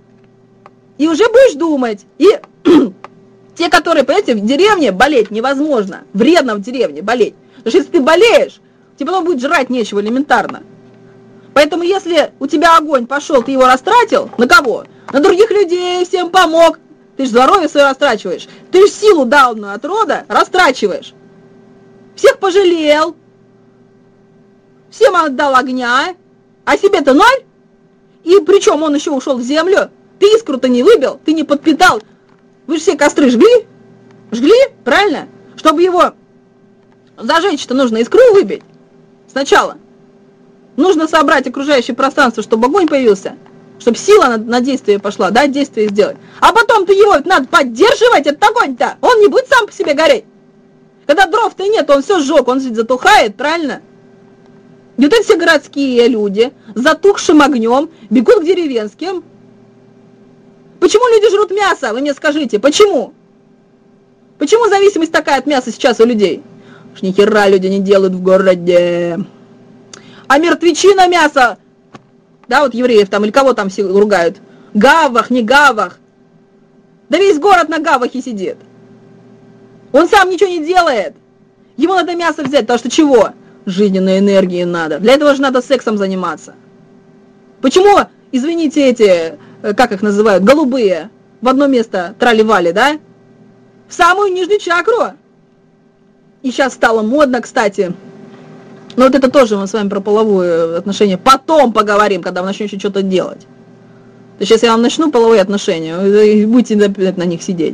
И уже будешь думать, и те, которые, понимаете, в деревне болеть невозможно, вредно в деревне болеть. Потому что если ты болеешь, тебе потом будет жрать нечего элементарно. Поэтому если у тебя огонь пошел, ты его растратил, на кого? На других людей, всем помог. Ты же здоровье свое растрачиваешь. Ты же силу данную от рода растрачиваешь. Всех пожалел, всем отдал огня, а себе-то ноль. И причем он еще ушел в землю. Ты искру-то не выбил, ты не подпитал. Вы же все костры жгли? Жгли, правильно? Чтобы его зажечь-то нужно искру выбить сначала. Нужно собрать окружающее пространство, чтобы огонь появился, чтобы сила на, на действие пошла, да, действие сделать. А потом ты его надо поддерживать, этот огонь-то. Он не будет сам по себе гореть. Когда дров-то нет, он все сжег, он затухает, правильно? И вот эти все городские люди с затухшим огнем бегут к деревенским. Почему люди жрут мясо? Вы мне скажите, почему? Почему зависимость такая от мяса сейчас у людей? Уж ни хера люди не делают в городе. А мертвечина мясо, да, вот евреев там, или кого там все ругают, гавах, не гавах. Да весь город на гавахе сидит. Он сам ничего не делает. Ему надо мясо взять, потому что чего? Жизненной энергии надо. Для этого же надо сексом заниматься. Почему, извините, эти, как их называют, голубые, в одно место трали-вали, да? В самую нижнюю чакру. И сейчас стало модно, кстати. Но вот это тоже мы с вами про половое отношение потом поговорим, когда вы начнете что-то делать. То есть, если я вам начну половые отношения, вы будете на них сидеть.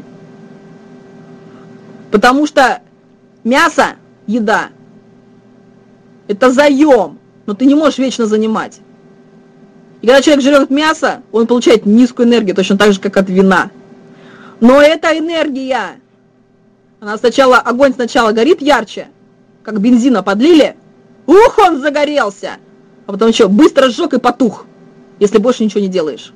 Потому что мясо, еда, это заем, но ты не можешь вечно занимать. И когда человек жрет мясо, он получает низкую энергию, точно так же, как от вина. Но эта энергия, она сначала, огонь сначала горит ярче, как бензина подлили, ух, он загорелся, а потом что, быстро сжег и потух, если больше ничего не делаешь.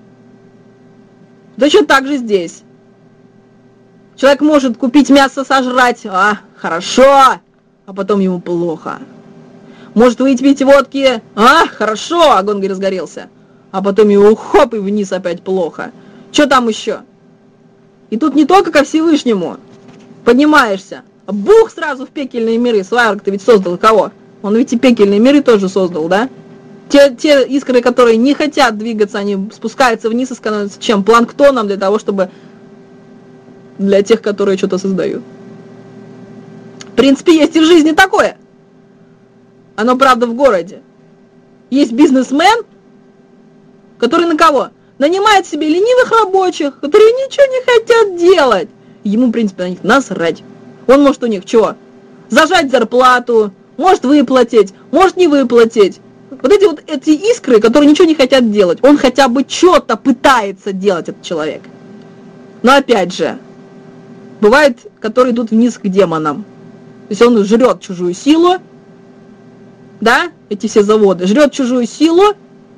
Да что так же здесь. Человек может купить мясо, сожрать, а, хорошо, а потом ему плохо. Может выпить водки, а, хорошо, огонь разгорелся, а потом его хоп и вниз опять плохо. Что там еще? И тут не только ко Всевышнему поднимаешься, а бух сразу в пекельные миры. Сварог ты ведь создал кого? Он ведь и пекельные миры тоже создал, да? Те, те искры, которые не хотят двигаться, они спускаются вниз и становятся чем? Планктоном для того, чтобы... Для тех, которые что-то создают. В принципе, есть и в жизни такое. Оно, правда, в городе. Есть бизнесмен, который на кого? Нанимает себе ленивых рабочих, которые ничего не хотят делать. Ему, в принципе, на них насрать. Он может у них чего? Зажать зарплату, может выплатить, может не выплатить. Вот эти вот эти искры, которые ничего не хотят делать. Он хотя бы что-то пытается делать, этот человек. Но опять же, бывает, которые идут вниз к демонам. То есть он жрет чужую силу, да, эти все заводы, жрет чужую силу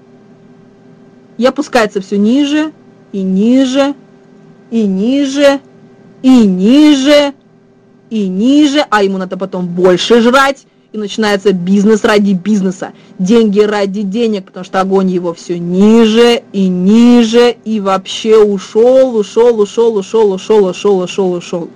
и опускается все ниже, и ниже, и ниже, и ниже, и ниже, а ему надо потом больше жрать, и начинается бизнес ради бизнеса, деньги ради денег, потому что огонь его все ниже и ниже, и вообще ушел, ушел, ушел, ушел, ушел, ушел, ушел, ушел.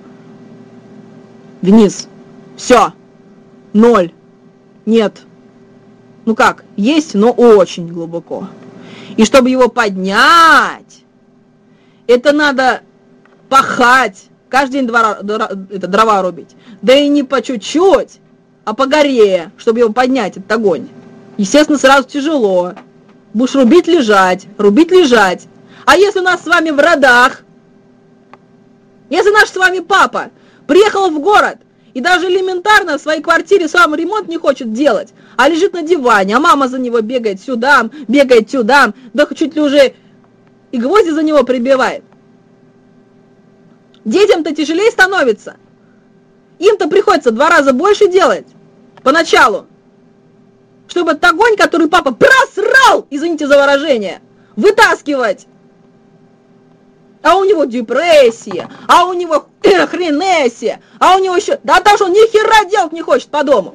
Вниз. Все. Ноль. Нет. Ну как, есть, но очень глубоко. И чтобы его поднять, это надо пахать, каждый день дрова, это, дрова рубить. Да и не по чуть-чуть, а погорее, чтобы его поднять, этот огонь. Естественно, сразу тяжело. будешь рубить, лежать, рубить, лежать. А если у нас с вами в родах, если наш с вами папа приехал в город и даже элементарно в своей квартире сам ремонт не хочет делать, а лежит на диване, а мама за него бегает сюда, бегает сюда, да чуть ли уже и гвозди за него прибивает. Детям-то тяжелее становится. Им-то приходится в два раза больше делать поначалу, чтобы этот огонь, который папа просрал, извините за выражение, вытаскивать. А у него депрессия, а у него хренессия, а у него еще... Да потому что он ни хера делать не хочет по дому.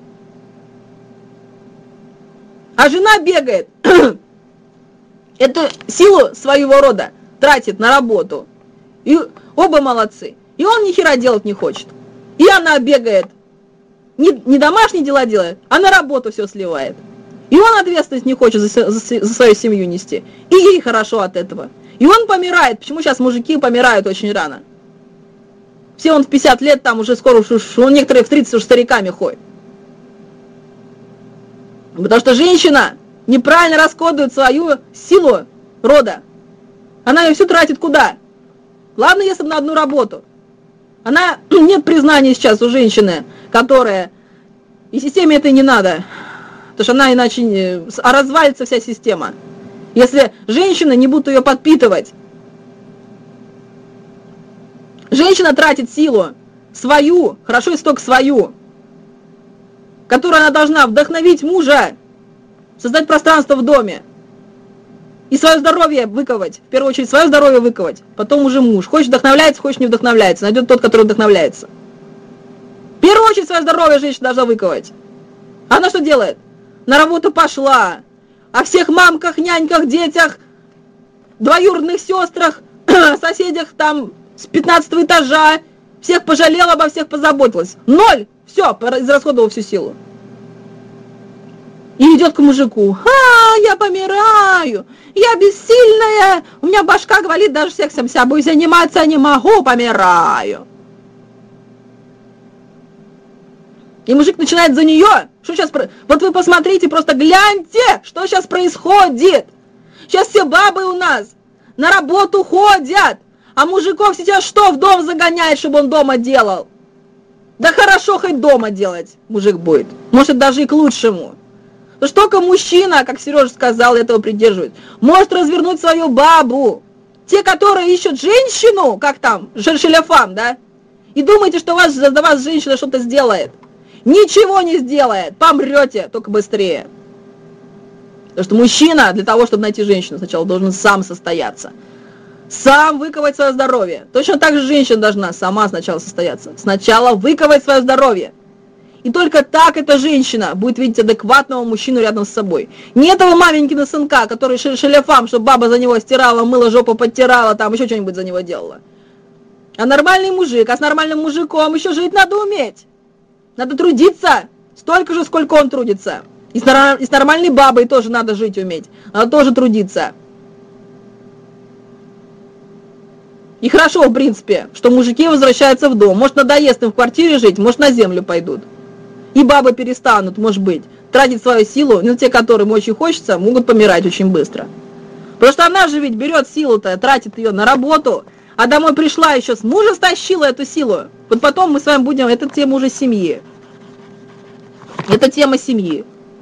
А жена бегает, эту силу своего рода тратит на работу. И оба молодцы. И он ни хера делать не хочет. И она бегает, не, не домашние дела делает, а на работу все сливает. И он ответственность не хочет за, за, за свою семью нести. И ей хорошо от этого. И он помирает. Почему сейчас мужики помирают очень рано? Все он в пятьдесят лет, там уже скоро, уж, некоторые в тридцать уже стариками ходят. Потому что женщина неправильно расходует свою силу рода. Она ее всю тратит куда? Ладно, если бы на одну работу. Она, нет признания сейчас у женщины, которая, и системе это не надо, потому что она иначе не, а развалится вся система. Если женщины не будут ее подпитывать, женщина тратит силу свою, хорошо если только свою, которую она должна вдохновить мужа, создать пространство в доме, и свое здоровье выковать, в первую очередь свое здоровье выковать, потом уже муж. Хочешь вдохновляется, хочешь не вдохновляется, найдет тот, который вдохновляется. В первую очередь свое здоровье женщина должна выковать. А она что делает? На работу пошла, о всех мамках, няньках, детях, двоюродных сестрах, соседях там с пятнадцатого этажа, всех пожалела, обо всех позаботилась. Ноль! Все, израсходовала всю силу. И идет к мужику. А, я помираю, я бессильная, у меня башка говорит, даже сексом собой заниматься не могу, помираю. И мужик начинает за нее. Что сейчас? Вот вы посмотрите, просто гляньте, что сейчас происходит. Сейчас все бабы у нас на работу ходят, а мужиков сейчас что в дом загоняет, чтобы он дома делал? Да хорошо хоть дома делать мужик будет. Может даже и к лучшему. Потому что только мужчина, как Сережа сказал, этого придерживает, может развернуть свою бабу. Те, которые ищут женщину, как там, шершеляфам, да? И думаете, что вас, за вас женщина что-то сделает. Ничего не сделает, помрете, только быстрее. Потому что мужчина для того, чтобы найти женщину, сначала должен сам состояться. Сам выковать свое здоровье. Точно так же женщина должна сама сначала состояться. Сначала выковать свое здоровье. И только так эта женщина будет видеть адекватного мужчину рядом с собой. Не этого маменькина сынка, который шершеляфам, чтобы баба за него стирала, мыла, жопу подтирала, там еще что-нибудь за него делала. А нормальный мужик, а с нормальным мужиком еще жить надо уметь. Надо трудиться столько же, сколько он трудится. И с, и с нормальной бабой тоже надо жить уметь. Надо тоже трудиться. И хорошо, в принципе, что мужики возвращаются в дом. Может, надоест им в квартире жить, может, на землю пойдут. И бабы перестанут, может быть, тратить свою силу, но те, которым очень хочется, могут помирать очень быстро. Потому что она же ведь берет силу-то, тратит ее на работу, а домой пришла еще с мужа, стащила эту силу. Вот потом мы с вами будем, это тема уже семьи. Это тема семьи.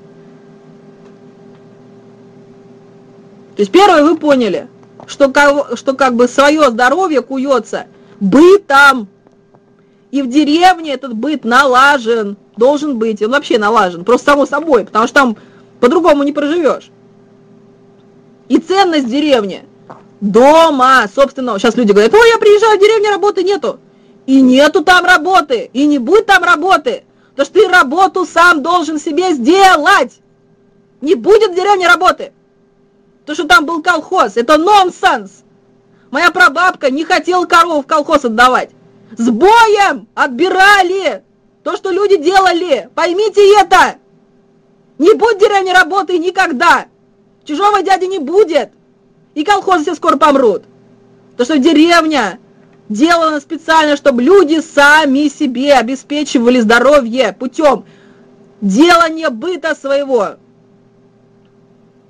То есть первое вы поняли, что как, что как бы свое здоровье куется бытом. И в деревне этот быт налажен, должен быть, он вообще налажен, просто само собой, потому что там по-другому не проживешь. И ценность деревни, дома собственного. Сейчас люди говорят, ой, я приезжаю в деревню, работы нету. И нету там работы, и не будет там работы, потому что ты работу сам должен себе сделать. Не будет в деревне работы, потому что там был колхоз, это нонсенс. Моя прабабка не хотела корову в колхоз отдавать. С боем отбирали то, что люди делали. Поймите это. Не будет в деревне работы никогда. Чужого дяди не будет. И колхозы все скоро помрут. Потому что деревня делана специально, чтобы люди сами себе обеспечивали здоровье путем делания быта своего.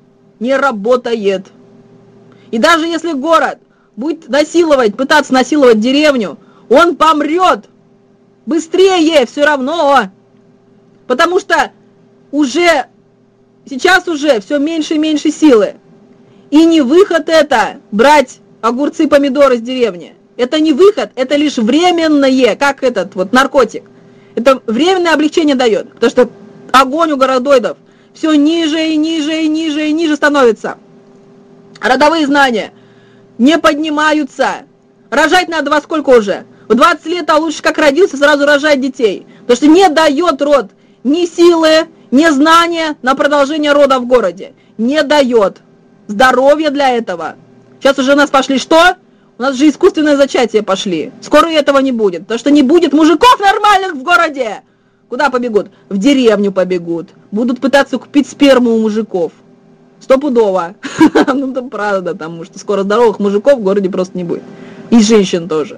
не работает. И даже если город будет насиловать, пытаться насиловать деревню, он помрет быстрее все равно. Потому что уже, сейчас уже все меньше и меньше силы. И не выход это брать огурцы, помидоры с деревни. Это не выход, это лишь временное, как этот вот наркотик. Это временное облегчение дает. Потому что огонь у городоидов все ниже и ниже и ниже и ниже становится. Родовые знания не поднимаются. Рожать надо во сколько уже? В двадцать лет, а лучше как родился, сразу рожать детей. Потому что не дает род ни силы, ни знания на продолжение рода в городе. Не дает. Здоровья для этого. Сейчас уже у нас пошли что? У нас же искусственное зачатие пошли. Скоро этого не будет. Потому что не будет мужиков нормальных в городе. Куда побегут? В деревню побегут. Будут пытаться купить сперму у мужиков. Стопудово. Ну, это правда, потому что скоро здоровых мужиков в городе просто не будет. И женщин тоже.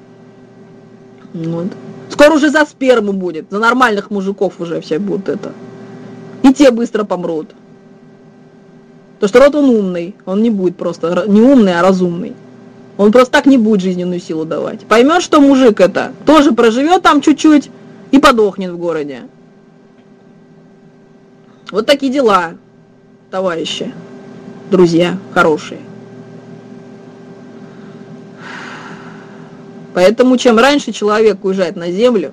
Вот. Скоро уже за сперму будет. За нормальных мужиков уже все будут это. И те быстро помрут. Потому что род он умный. Он не будет просто не умный, а разумный. Он просто так не будет жизненную силу давать. Поймет, что мужик это тоже проживет там чуть-чуть и подохнет в городе. Вот такие дела, товарищи, друзья хорошие. Поэтому чем раньше человек уезжает на землю,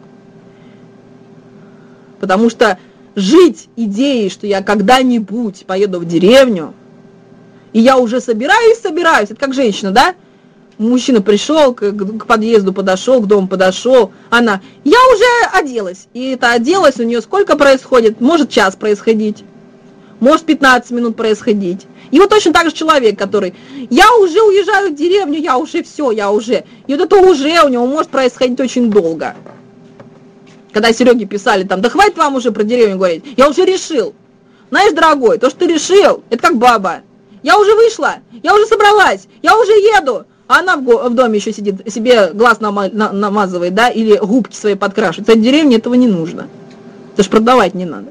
потому что жить идеей, что я когда-нибудь поеду в деревню, и я уже собираюсь, собираюсь, это как женщина, да? Мужчина пришел к, к подъезду, подошел, к дому подошел, она, я уже оделась, и это оделась у нее сколько происходит? Может час происходить, может пятнадцать минут происходить. И вот точно так же человек, который, я уже уезжаю в деревню, я уже все, я уже, и вот это уже у него может происходить очень долго. Когда Сереге писали там, да хватит вам уже про деревню говорить, я уже решил. Знаешь, дорогой, то, что ты решил, это как баба. Я уже вышла, я уже собралась, я уже еду. А она в, в доме еще сидит, себе глаз нама, на, намазывает, да, или губки свои подкрашивает. В деревне этого не нужно. Это ж продавать не надо.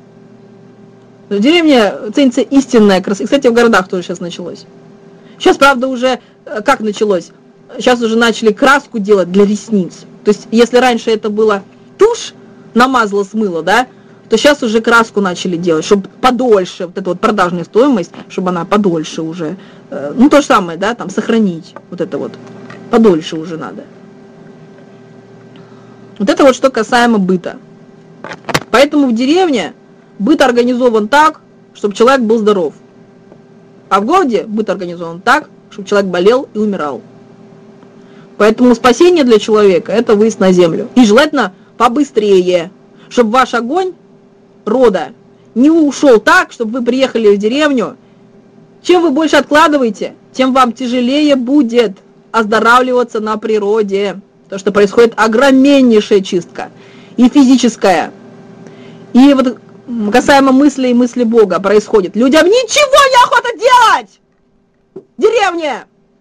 В деревне ценится истинная красота. И, кстати, в городах тоже сейчас началось. Сейчас, правда, уже как началось? Сейчас уже начали краску делать для ресниц. То есть, если раньше это было тушь, намазала, смыла, да, то сейчас уже краску начали делать, чтобы подольше, вот эта вот продажная стоимость, чтобы она подольше уже, э, ну то же самое, да, там сохранить, вот это вот, подольше уже надо. Вот это вот что касаемо быта. Поэтому в деревне быт организован так, чтобы человек был здоров. А в городе быт организован так, чтобы человек болел и умирал. Поэтому спасение для человека – это выезд на землю. И желательно побыстрее, чтобы ваш огонь рода не ушел так, чтобы вы приехали в деревню. Чем вы больше откладываете, тем вам тяжелее будет оздоравливаться на природе. Потому что происходит огромнейшая чистка. И физическая. И вот касаемо мысли и мысли Бога происходит. Людям ничего не охота делать! В деревне!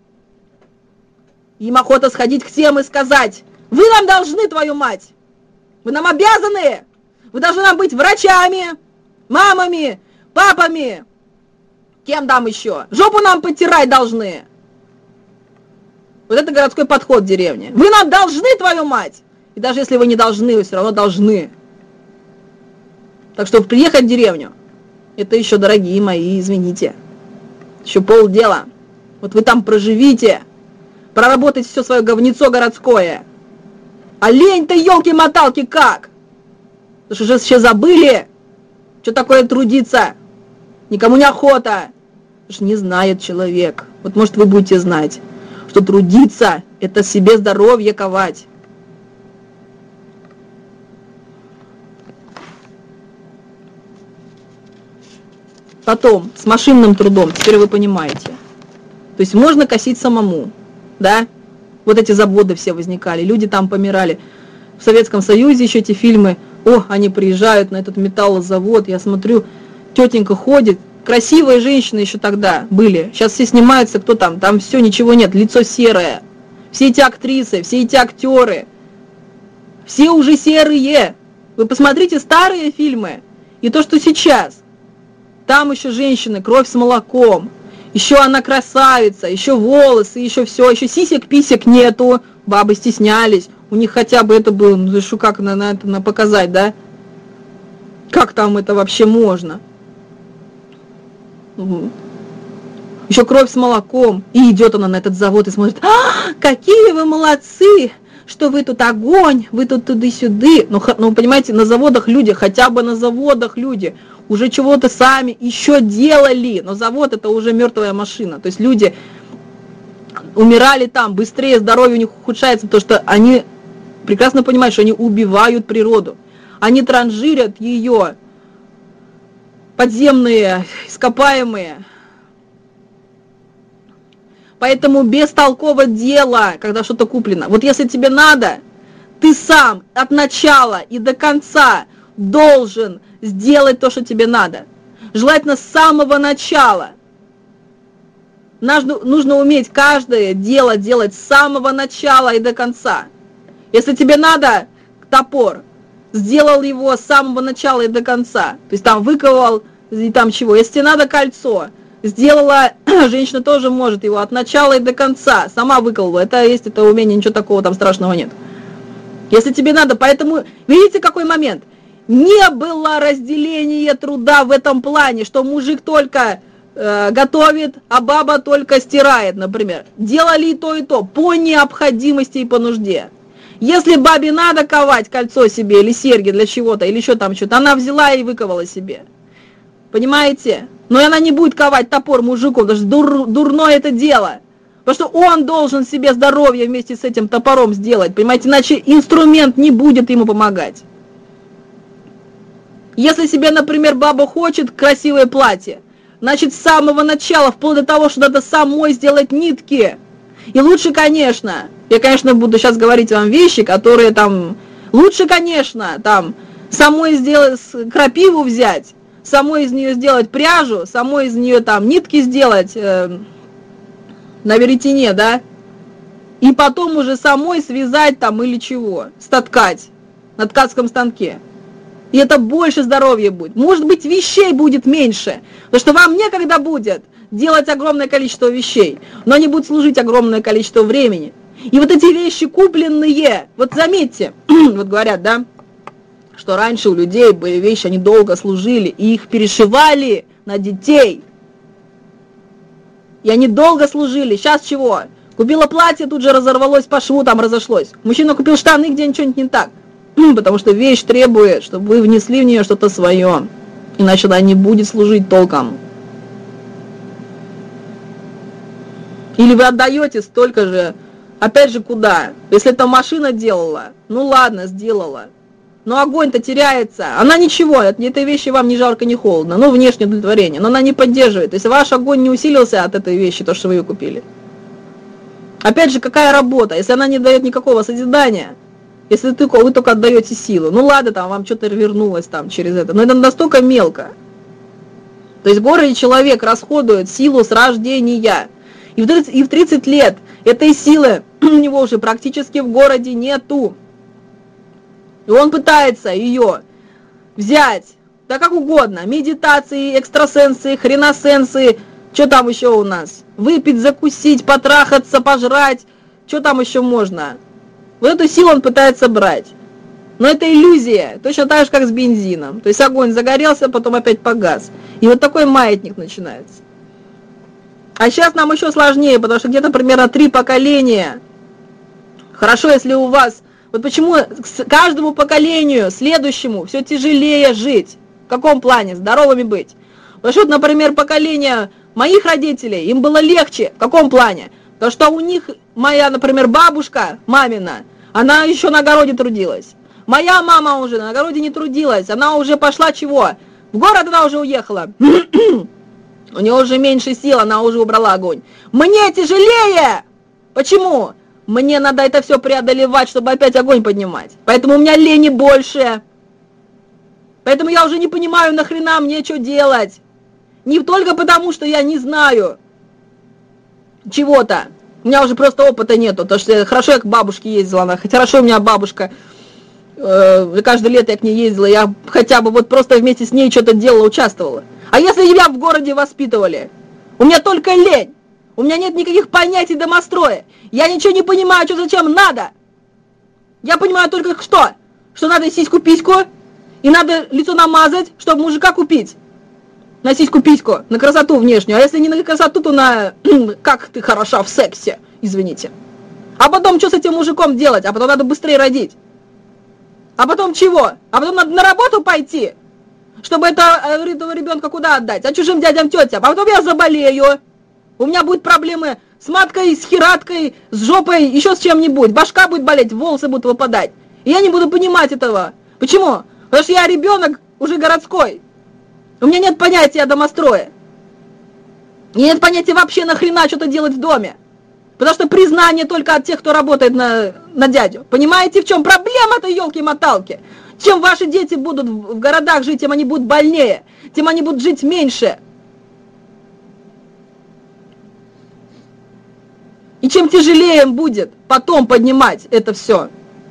Им охота сходить к тем и сказать, вы нам должны, твою мать! Вы нам обязаны! Вы должны нам быть врачами, мамами, папами. Кем там еще? Жопу нам подтирать должны. Вот это городской подход в деревне. Вы нам должны, твою мать! И даже если вы не должны, вы все равно должны. Так что приехать в деревню, это еще, дорогие мои, извините, еще полдела. Вот вы там проживите, проработайте все свое говнецо городское. А лень-то, елки-моталки, как? Потому что уже все забыли, что такое трудиться. Никому не охота. Потому что не знает человек. Вот может вы будете знать, что трудиться – это себе здоровье ковать. Потом, с машинным трудом, теперь вы понимаете. То есть можно косить самому, да? Вот эти заводы все возникали, люди там помирали. В Советском Союзе еще эти фильмы, о, они приезжают на этот металлозавод, я смотрю, тетенька ходит, красивые женщины еще тогда были, сейчас все снимаются, кто там, там все, ничего нет, лицо серое. Все эти актрисы, все эти актеры, все уже серые. Вы посмотрите старые фильмы и то, что сейчас. Там еще женщины, кровь с молоком. Еще она красавица, еще волосы, еще все, еще сисек-писек нету. Бабы стеснялись. У них хотя бы это было, ну что, как на, на это на показать, да? Как там это вообще можно? Угу. Еще кровь с молоком. И идет она на этот завод и смотрит: а, какие вы молодцы, что вы тут огонь, вы тут туды-сюды. Ну, ну, понимаете, на заводах люди, хотя бы на заводах люди уже чего-то сами еще делали. Но завод это уже мертвая машина. То есть люди умирали там, быстрее здоровье у них ухудшается, потому что они прекрасно понимают, что они убивают природу. Они транжирят ее, подземные, ископаемые. Поэтому бестолково дело, когда что-то куплено. Вот если тебе надо, ты сам от начала и до конца должен сделать то, что тебе надо. Желательно с самого начала. Нужно, нужно уметь каждое дело делать с самого начала и до конца. Если тебе надо топор, сделал его с самого начала и до конца. То есть там выковал и там чего. Если тебе надо кольцо, сделала, женщина тоже может его от начала и до конца. Сама выколола. Это есть это умение, ничего такого там страшного нет. Если тебе надо, поэтому, видите, какой момент? Не было разделения труда в этом плане, что мужик только э, готовит, а баба только стирает, например. Делали и то, и то, по необходимости и по нужде. Если бабе надо ковать кольцо себе, или серьги для чего-то, или еще там что-то, она взяла и выковала себе. Понимаете? Но она не будет ковать топор мужику, потому что дур, дурное это дело. Потому что он должен себе здоровье вместе с этим топором сделать, понимаете? Иначе инструмент не будет ему помогать. Если себе, например, баба хочет красивое платье, значит, с самого начала, вплоть до того, что надо самой сделать нитки. И лучше, конечно, я, конечно, буду сейчас говорить вам вещи, которые там... Лучше, конечно, там, самой сделать, крапиву взять, самой из нее сделать пряжу, самой из нее там нитки сделать э, на веретене, да, и потом уже самой связать там или чего, стоткать на ткацком станке. И это больше здоровья будет. Может быть, вещей будет меньше, потому что вам некогда будет делать огромное количество вещей, но они будут служить огромное количество времени. И вот эти вещи купленные, вот заметьте, вот говорят, да, что раньше у людей были вещи, они долго служили, и их перешивали на детей. И они долго служили. Сейчас чего? Купила платье, тут же разорвалось по шву, там разошлось. Мужчина купил штаны, где ничего не так. Потому что вещь требует, чтобы вы внесли в нее что-то свое. Иначе она не будет служить толком. Или вы отдаете столько же, опять же, куда? Если это машина делала, ну ладно, сделала. Но огонь-то теряется. Она ничего, от этой вещи вам ни жарко, ни холодно. Ну, внешнее удовлетворение. Но она не поддерживает. То есть ваш огонь не усилился от этой вещи, то, что вы ее купили. Опять же, какая работа? Если она не дает никакого созидания, если ты, вы только отдаете силу. Ну ладно, там вам что-то вернулось там через это. Но это настолько мелко. То есть в городе человек расходует силу с рождения. И в тридцать, и в тридцать лет этой силы у него уже практически в городе нету. И он пытается ее взять, да как угодно, медитации, экстрасенсы, хреносенсы, что там еще у нас? Выпить, закусить, потрахаться, пожрать, что там еще можно? Вот эту силу он пытается брать. Но это иллюзия, точно так же, как с бензином. То есть огонь загорелся, потом опять погас. И вот такой маятник начинается. А сейчас нам еще сложнее, потому что где-то примерно три поколения. Хорошо, если у вас... Вот почему каждому поколению, следующему, все тяжелее жить. В каком плане? Здоровыми быть. Потому что, например, поколение моих родителей, им было легче. В каком плане? Потому что у них, моя, например, бабушка, мамина, она еще на огороде трудилась. Моя мама уже на огороде не трудилась. Она уже пошла чего? В город она уже уехала. У нее уже меньше сил, она уже убрала огонь. Мне тяжелее! Почему? Мне надо это все преодолевать, чтобы опять огонь поднимать. Поэтому у меня лени больше. Поэтому я уже не понимаю, нахрена мне что делать. Не только потому, что я не знаю чего-то. У меня уже просто опыта нету. Потому что я, хорошо я к бабушке ездила. Она, хотя хорошо у меня бабушка. Э, каждое лето я к ней ездила. Я хотя бы вот просто вместе с ней что-то делала, участвовала. А если меня в городе воспитывали? У меня только лень. У меня нет никаких понятий домостроя. Я ничего не понимаю, что зачем надо. Я понимаю только что, что надо сиську-письку, и надо лицо намазать, чтобы мужика купить. На сиську-письку, на красоту внешнюю. А если не на красоту, то на как ты хороша в сексе, извините. А потом что с этим мужиком делать? А потом надо быстрее родить. А потом чего? А потом надо на работу пойти, чтобы это, этого ребенка куда отдать? А чужим дядям, тетям? А потом я заболею. У меня будут проблемы с маткой, с хераткой, с жопой, еще с чем-нибудь. Башка будет болеть, волосы будут выпадать. И я не буду понимать этого. Почему? Потому что я ребенок уже городской. У меня нет понятия о домострое. У меня нет понятия вообще нахрена что-то делать в доме. Потому что признание только от тех, кто работает на, на дядю. Понимаете, в чем проблема-то, елки-моталки? Чем ваши дети будут в городах жить, тем они будут больнее, тем они будут жить меньше. И чем тяжелее им будет потом поднимать это все.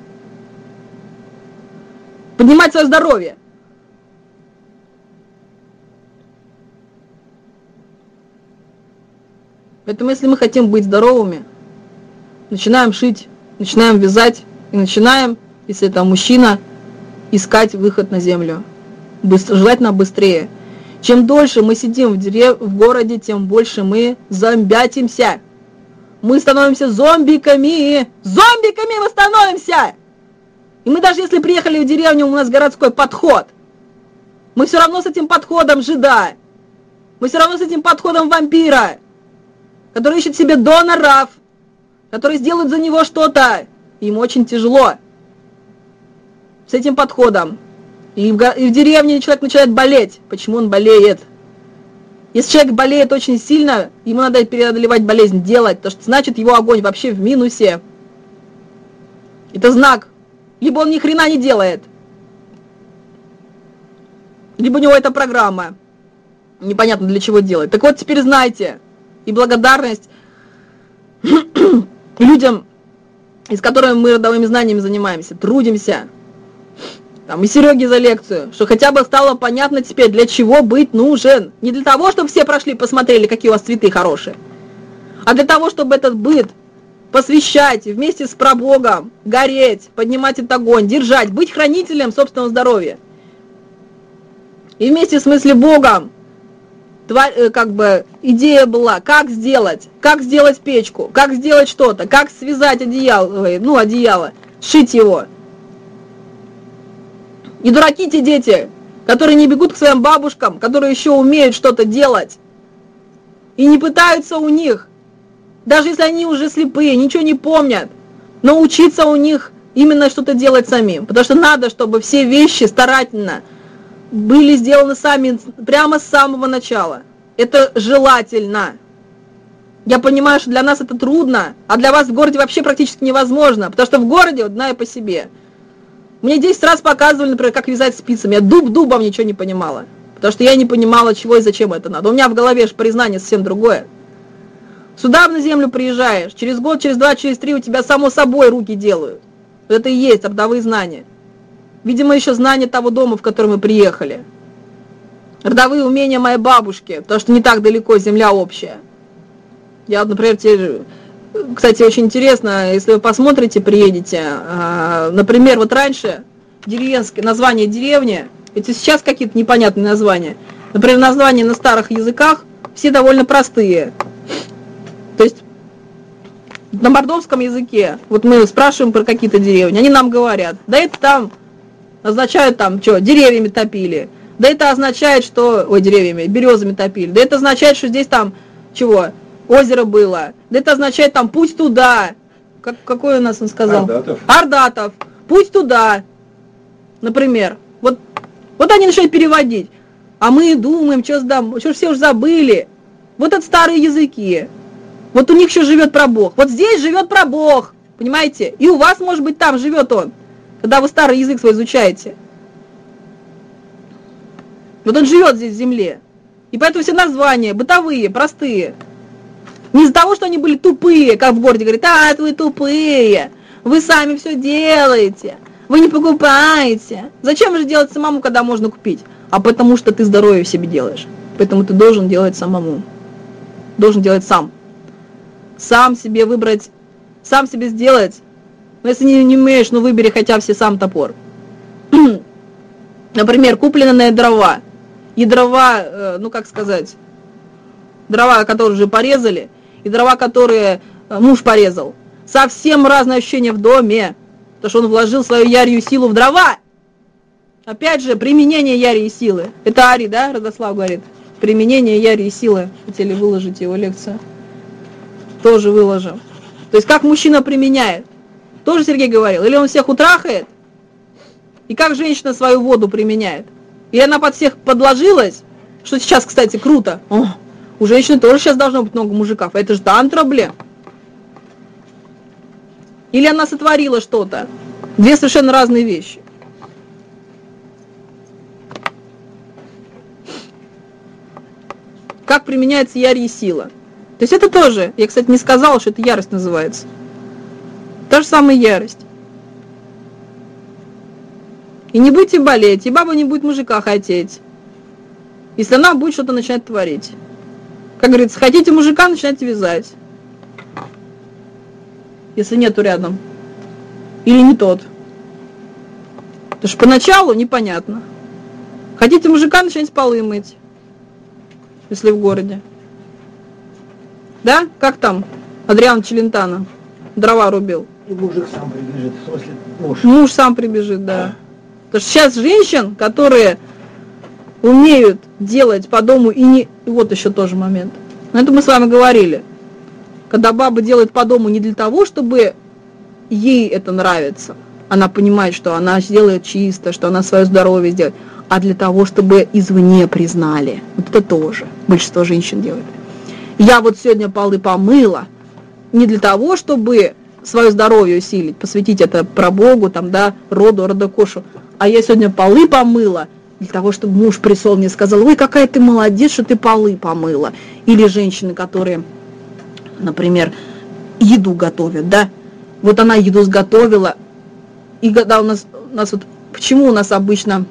Поднимать свое здоровье. Поэтому если мы хотим быть здоровыми, начинаем шить, начинаем вязать и начинаем, если это мужчина, искать выход на землю. Быстро, желательно быстрее. Чем дольше мы сидим в, дерев... в городе, тем больше мы зомбятимся. Мы становимся зомбиками. Зомбиками мы становимся. И мы даже если приехали в деревню, у нас городской подход. Мы все равно с этим подходом жида. Мы все равно с этим подходом вампира, который ищет себе доноров, которые сделают за него что-то. Им очень тяжело с этим подходом. И в, и в деревне человек начинает болеть. Почему он болеет? Если человек болеет очень сильно, ему надо преодолевать болезнь, делать, потому что значит его огонь вообще в минусе. Это знак. Либо он ни хрена не делает, либо у него это программа. Непонятно для чего делать. Так вот теперь знайте. И благодарность людям, с которыми мы родовыми знаниями занимаемся, трудимся. Там, и Сереге за лекцию, что хотя бы стало понятно теперь, для чего быть нужен. Не для того, чтобы все прошли, посмотрели, какие у вас цветы хорошие, а для того, чтобы этот быт посвящать вместе с прабогом, гореть, поднимать этот огонь, держать, быть хранителем собственного здоровья. И вместе с мыслью Богом, как бы идея была, как сделать, как сделать печку, как сделать что-то, как связать одеяло, ну одеяло, сшить его. И дураки те дети, которые не бегут к своим бабушкам, которые еще умеют что-то делать, и не пытаются у них, даже если они уже слепые, ничего не помнят, но учиться у них именно что-то делать самим. Потому что надо, чтобы все вещи старательно были сделаны сами, прямо с самого начала. Это желательно. Я понимаю, что для нас это трудно, а для вас в городе вообще практически невозможно, потому что в городе, вот, знаю по себе, мне десять раз показывали, например, как вязать спицами. Я дуб дубом ничего не понимала. Потому что я не понимала, чего и зачем это надо. У меня в голове же признание совсем другое. Сюда на землю приезжаешь, через год, через два, через три у тебя само собой руки делают. Это и есть родовые знания. Видимо, еще знания того дома, в который мы приехали. Родовые умения моей бабушки, потому что не так далеко земля общая. Я, например, те... Кстати, очень интересно, если вы посмотрите, приедете, например, вот раньше деревенское название деревни, это сейчас какие-то непонятные названия, например, названия на старых языках, все довольно простые. То есть на мордовском языке, вот мы спрашиваем про какие-то деревни, они нам говорят, да это там означает там, что, деревьями топили, да это означает, что, ой, деревьями, березами топили, да это означает, что здесь там, чего, озеро было. Да это означает там путь туда. Как, какой у нас он сказал? Ардатов. Ардатов. Путь туда. Например. Вот, вот они начинают переводить. А мы думаем, что, что все уже забыли. Вот это старые языки. Вот у них еще живет прабог. Вот здесь живет прабог. Понимаете? И у вас, может быть, там живет он. Когда вы старый язык свой изучаете. Вот он живет здесь в земле. И поэтому все названия бытовые, простые. Не из-за того, что они были тупые, как в городе говорят, а, вы тупые, вы сами все делаете, вы не покупаете. Зачем же делать самому, когда можно купить? А потому что ты здоровье в себе делаешь. Поэтому ты должен делать самому. Должен делать сам. Сам себе выбрать, сам себе сделать. Но если не, не умеешь, ну выбери хотя бы все сам топор. Например, купленные дрова. И дрова, э, ну как сказать, дрова, которые уже порезали, и дрова, которые э, муж порезал. Совсем разное ощущение в доме. Потому что он вложил свою ярью силу в дрова. Опять же, применение ярьей силы. Это Ари, да, Родослав говорит? Применение ярьей силы. Хотели выложить его лекцию. Тоже выложим. То есть, как мужчина применяет. Тоже Сергей говорил. Или он всех утрахает, и как женщина свою воду применяет. И она под всех подложилась, что сейчас, кстати, круто. О, у женщины тоже сейчас должно быть много мужиков. Это же тантра, блин. Или она сотворила что-то. Две совершенно разные вещи. Как применяется ярья сила. То есть это тоже, я, кстати, не сказала, что это ярость называется. Та же самая ярость. И не будете болеть, и баба не будет мужика хотеть, если она будет что-то начинать творить. Как говорится, хотите мужика, начинайте вязать. Если нету рядом. Или не тот. Потому что поначалу непонятно. Хотите мужика, начинайте полы мыть. Если в городе. Да? Как там? Адриан Челентано дрова рубил. И мужик сам прибежит, в смысле муж. Муж сам прибежит, да. Потому что сейчас женщин, которые умеют делать по дому и не... И вот еще тоже момент. Но это мы с вами говорили. Когда баба делает по дому не для того, чтобы ей это нравится. Она понимает, что она сделает чисто, что она свое здоровье сделает. А для того, чтобы извне признали. Вот это тоже большинство женщин делает. Я вот сегодня полы помыла не для того, чтобы свое здоровье усилить, посвятить это прабогу, там, да, роду, родокошу. А я сегодня полы помыла для того, чтобы муж пришел мне и сказал: ой, какая ты молодец, что ты полы помыла. Или женщины, которые, например, еду готовят, да. Вот она еду сготовила. И когда у нас, у нас вот, почему у нас обычно,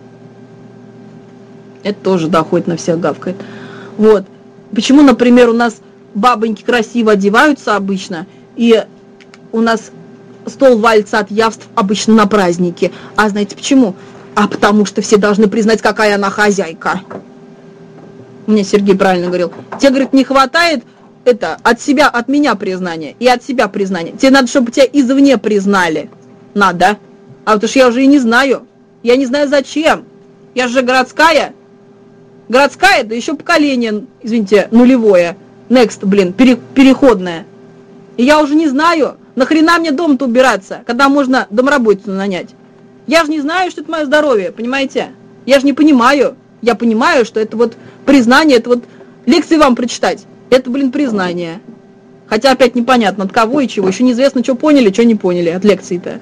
это тоже доходит на всех, гавкает. Вот. Почему, например, у нас бабоньки красиво одеваются обычно, и у нас стол валится от явств обычно на празднике. А знаете почему? А потому что все должны признать, какая она хозяйка. Мне Сергей правильно говорил. Тебе, говорит, не хватает это от себя, от меня признания и от себя признания. Тебе надо, чтобы тебя извне признали. Надо. А потому что я уже и не знаю. Я не знаю зачем. Я же городская. Городская, да еще поколение, извините, нулевое. Next, блин, пере, переходное. И я уже не знаю, нахрена мне дом-то убираться, когда можно домработницу нанять. Я же не знаю, что это мое здоровье, понимаете? Я же не понимаю. Я понимаю, что это вот признание, это вот лекции вам прочитать. Это, блин, признание. Хотя опять непонятно, от кого и чего. Еще неизвестно, что поняли, что не поняли от лекции-то.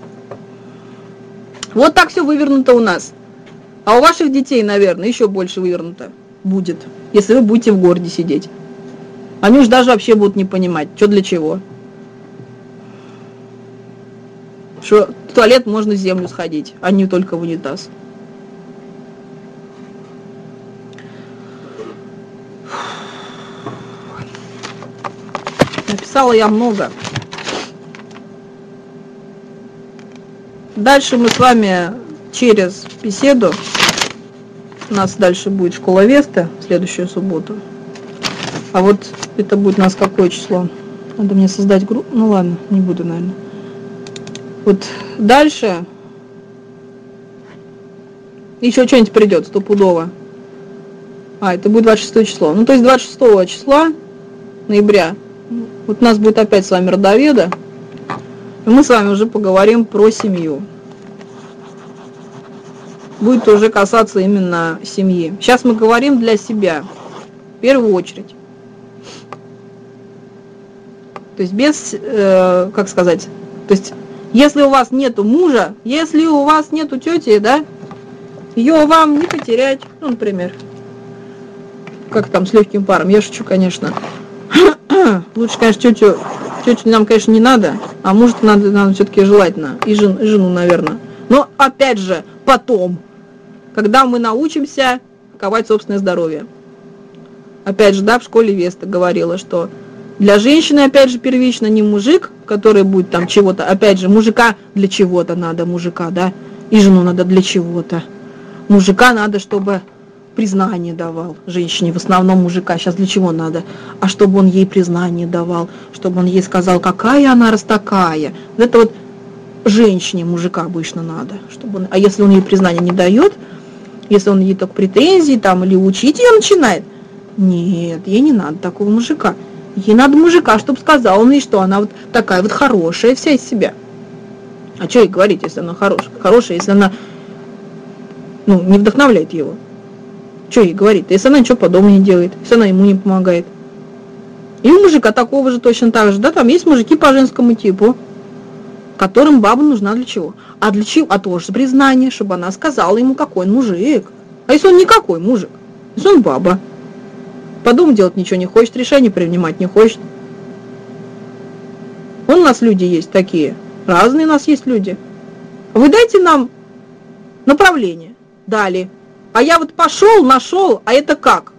Вот так все вывернуто у нас. А у ваших детей, наверное, еще больше вывернуто будет, если вы будете в городе сидеть. Они уж даже вообще будут не понимать, что для чего. Что в туалет можно в землю сходить, а не только в унитаз. Написала я много. Дальше мы с вами через беседу, у нас дальше будет школа Веста в следующую субботу. А вот это будет у нас какое число? Надо мне создать группу. Ну ладно, не буду, наверное. Вот дальше еще что-нибудь придет стопудово. А, это будет двадцать шестое число. Ну, то есть двадцать шестого числа ноября вот у нас будет опять с вами родоведа. И мы с вами уже поговорим про семью. Будет уже касаться именно семьи. Сейчас мы говорим для себя. В первую очередь. То есть без, э, как сказать, то есть если у вас нету мужа, если у вас нету тети, да, ее вам не потерять, ну, например, как там с легким паром, я шучу, конечно. Лучше, конечно, тетю, тетю нам, конечно, не надо, а мужа надо, надо все-таки желательно, и, жен, и жену, наверное. Но, опять же, потом, когда мы научимся ковать собственное здоровье. Опять же, да, в школе Веста говорила, что для женщины, опять же, первично не мужик, который будет там чего-то, опять же, мужика для чего-то надо, мужика, да, и жену надо для чего-то. Мужика надо, чтобы признание давал женщине, в основном мужика. Сейчас для чего надо? А чтобы он ей признание давал, чтобы он ей сказал, какая она раз такая. Вот это вот женщине мужика обычно надо. Чтобы он, а если он ей признание не дает, если он ей только претензии там или учить ее начинает, нет, ей не надо такого мужика. Ей надо мужика, чтобы сказал он ей, что она вот такая вот хорошая вся из себя. А что ей говорить, если она хорошая? Хорошая, если она ну, не вдохновляет его. Что ей говорить? Если она ничего по дому не делает, если она ему не помогает. И у мужика такого же точно так же, да, там есть мужики по женскому типу, которым баба нужна для чего? А для чего? А тоже признание, чтобы она сказала ему, какой он мужик. А если он никакой мужик? Если он баба? По дому делать ничего не хочет, решение принимать не хочет. Вон у нас люди есть такие. Разные у нас есть люди. Вы дайте нам направление. Дали. А я вот пошел, нашел, а это как?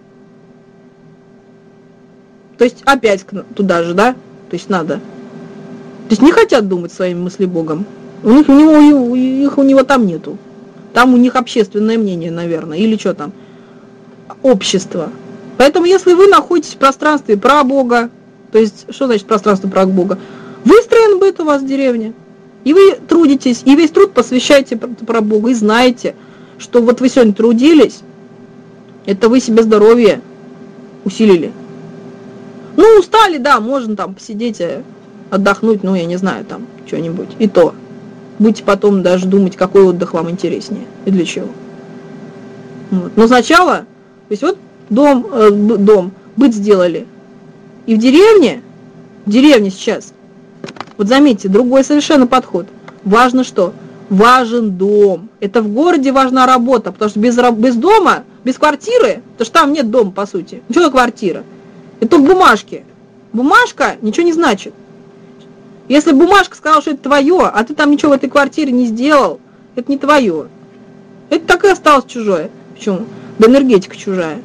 То есть опять туда же, да? То есть надо. То есть не хотят думать своим мыслебогом. У них у него, у них у него там нету. Там у них общественное мнение, наверное, или что там? Общество. Поэтому если вы находитесь в пространстве про Бога, то есть что значит пространство про Бога? Выстроен быт у вас в деревне. И вы трудитесь, и весь труд посвящаете про Бога, и знаете, что вот вы сегодня трудились, это вы себе здоровье усилили. Ну, устали, да, можно там посидеть, отдохнуть, ну, я не знаю, там, что-нибудь. И то. Будете потом даже думать, какой отдых вам интереснее и для чего. Вот. Но сначала, то есть вот дом, э, дом, быт сделали. И в деревне, в деревне сейчас, вот заметьте, другой совершенно подход. Важно что? Важен дом. Это в городе важна работа, потому что без, без дома, без квартиры, потому что там нет дома, по сути. Ничего такое квартира. Это только бумажки. Бумажка ничего не значит. Если бумажка сказала, что это твое, а ты там ничего в этой квартире не сделал, это не твое. Это так и осталось чужое. Почему? Да энергетика чужая.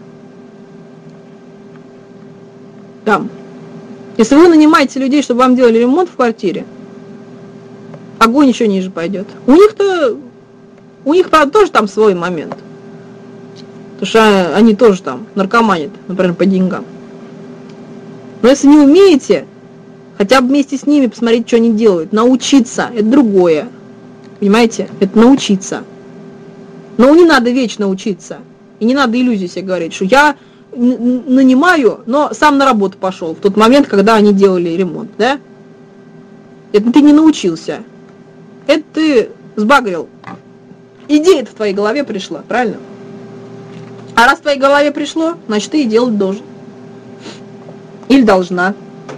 Там. Если вы нанимаете людей, чтобы вам делали ремонт в квартире, огонь еще ниже пойдет. У них-то, у них, правда, тоже там свой момент. Потому что они тоже там наркоманят, например, по деньгам. Но если не умеете, хотя бы вместе с ними посмотреть, что они делают, научиться, это другое. Понимаете? Это научиться. Но не надо вечно учиться. И не надо иллюзий себе говорить, что я нанимаю, но сам на работу пошел в тот момент, когда они делали ремонт, да? Это ты не научился. Это ты сбагрил. Идея-то в твоей голове пришла, правильно? А раз в твоей голове пришло, значит, ты и делать должен. Или должна.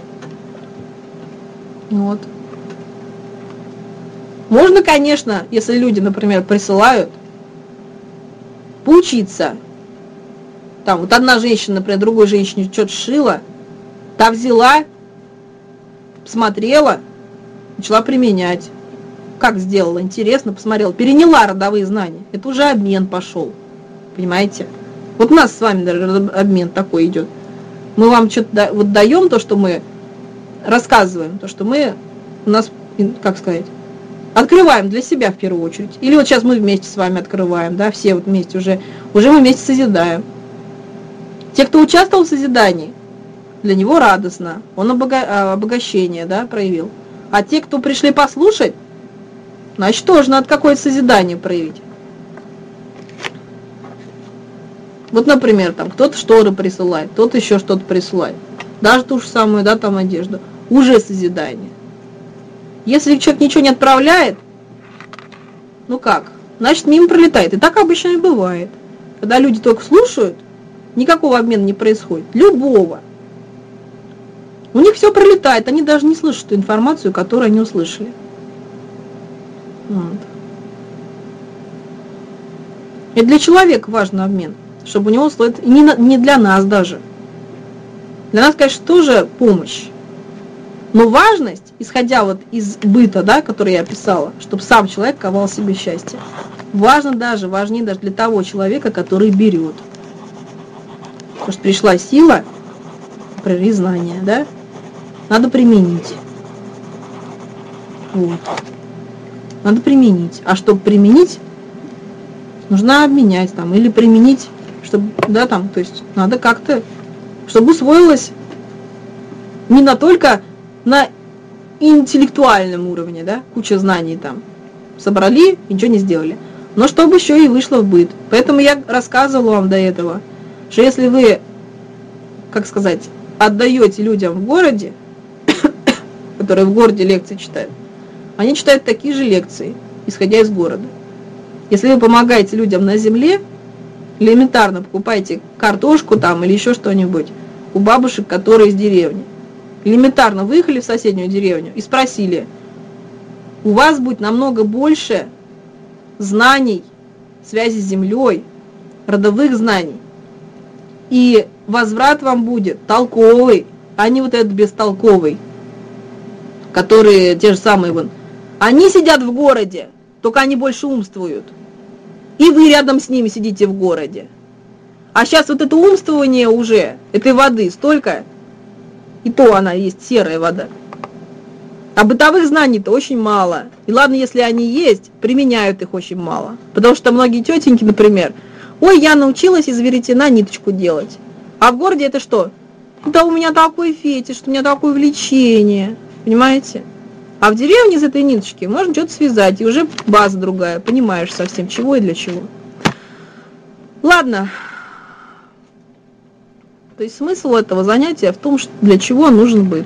Вот. Можно, конечно, если люди, например, присылают, поучиться. Там вот одна женщина, например, другой женщине что-то шила, та взяла, посмотрела, начала применять. Как сделала? Интересно, посмотрела. Переняла родовые знания. Это уже обмен пошел. Понимаете? Вот у нас с вами даже обмен такой идет. Мы вам что-то вот даем то, что мы рассказываем, то, что мы у нас, как сказать, открываем для себя в первую очередь. Или вот сейчас мы вместе с вами открываем, да, все вот вместе уже, уже мы вместе созидаем. Те, кто участвовал в созидании, для него радостно, он обога- обогащение, да, проявил. А те, кто пришли послушать, значит, тоже надо какое-то созидание проявить. Вот, например, там кто-то шторы присылает, кто-то еще что-то присылает. Даже ту же самую, да, там одежду. Уже созидание. Если человек ничего не отправляет, ну как? Значит, мимо пролетает. И так обычно и бывает. Когда люди только слушают, никакого обмена не происходит. Любого. У них все пролетает. Они даже не слышат ту информацию, которую они услышали. Вот. И для человека важен обмен. Чтобы у него стоит, не, не для нас даже. Для нас, конечно, тоже помощь. Но важность, исходя вот из быта, да, который я описала, чтобы сам человек ковал себе счастье, важно даже, важнее даже для того человека, который берет. Потому что пришла сила, например, знания, да? Надо применить. Вот. Надо применить. А чтобы применить, нужно обменять там. Или применить, чтобы, да, там, то есть надо как-то, чтобы усвоилось не на только на интеллектуальном уровне, да, куча знаний там собрали, ничего не сделали, но чтобы еще и вышло в быт. Поэтому я рассказывала вам до этого, что если вы, как сказать, отдаете людям в городе, которые в городе лекции читают, они читают такие же лекции, исходя из города. Если вы помогаете людям на земле, элементарно покупаете картошку там или еще что-нибудь у бабушек, которые из деревни. Элементарно выехали в соседнюю деревню и спросили, у вас будет намного больше знаний, связи с землей, родовых знаний. И возврат вам будет толковый, а не вот этот бестолковый, которые те же самые вон. Они сидят в городе, только они больше умствуют. И вы рядом с ними сидите в городе. А сейчас вот это умствование уже, этой воды столько, и то она есть серая вода. А бытовых знаний-то очень мало. И ладно, если они есть, применяют их очень мало. Потому что многие тетеньки, например, ой, я научилась из веретена ниточку делать. А в городе это что? Да у меня такой фетиш, у меня такое влечение. Понимаете? А в деревне из этой ниточки можно что-то связать, и уже база другая. Понимаешь совсем, чего и для чего. Ладно. То есть смысл этого занятия в том, что для чего нужен быт.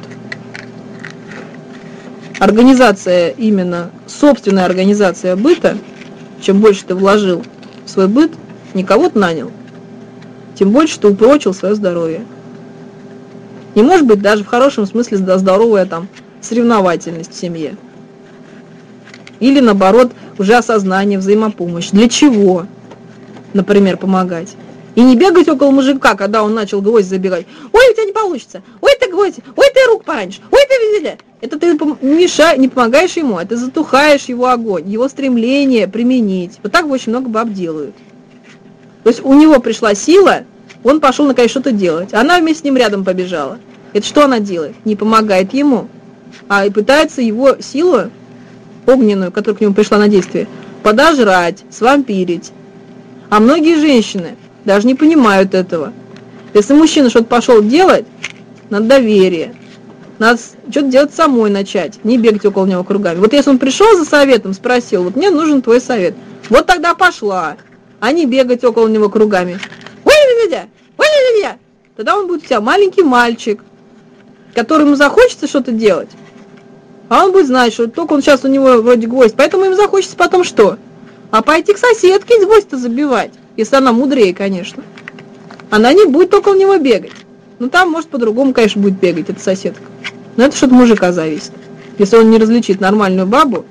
Организация, именно собственная организация быта, чем больше ты вложил в свой быт, не кого-то нанял, тем больше ты упрочил свое здоровье. Не может быть даже в хорошем смысле здоровая там соревновательность в семье. Или наоборот, уже осознание, взаимопомощь. Для чего, например, помогать? И не бегать около мужика, когда он начал гвоздь забегать. Ой, у тебя не получится. Ой, ты гвоздь. Ой, ты рук поранишь. Ой, ты везде. Это ты мешаешь, не помогаешь ему, а ты затухаешь его огонь, его стремление применить. Вот так очень много баб делают. То есть у него пришла сила, он пошел наконец что-то делать. Она вместе с ним рядом побежала. Это что она делает? Не помогает ему, а и пытается его силу огненную, которая к нему пришла на действие, подожрать, свампирить. А многие женщины даже не понимают этого. Если мужчина что-то пошел делать, надо доверие. Надо что-то делать самой начать, не бегать около него кругами. Вот если он пришел за советом, спросил, вот мне нужен твой совет. Вот тогда пошла, а не бегать около него кругами. Ой, дядя, ой, дядя. Тогда он будет у тебя маленький мальчик, которому захочется что-то делать. А он будет знать, что только он сейчас у него вроде гвоздь, поэтому им захочется потом что? А пойти к соседке и гвоздь-то забивать. Если она мудрее, конечно. Она не будет около него бегать. Ну, там, может, по-другому, конечно, будет бегать эта соседка. Но это что-то мужика зависит. Если он не различит нормальную бабу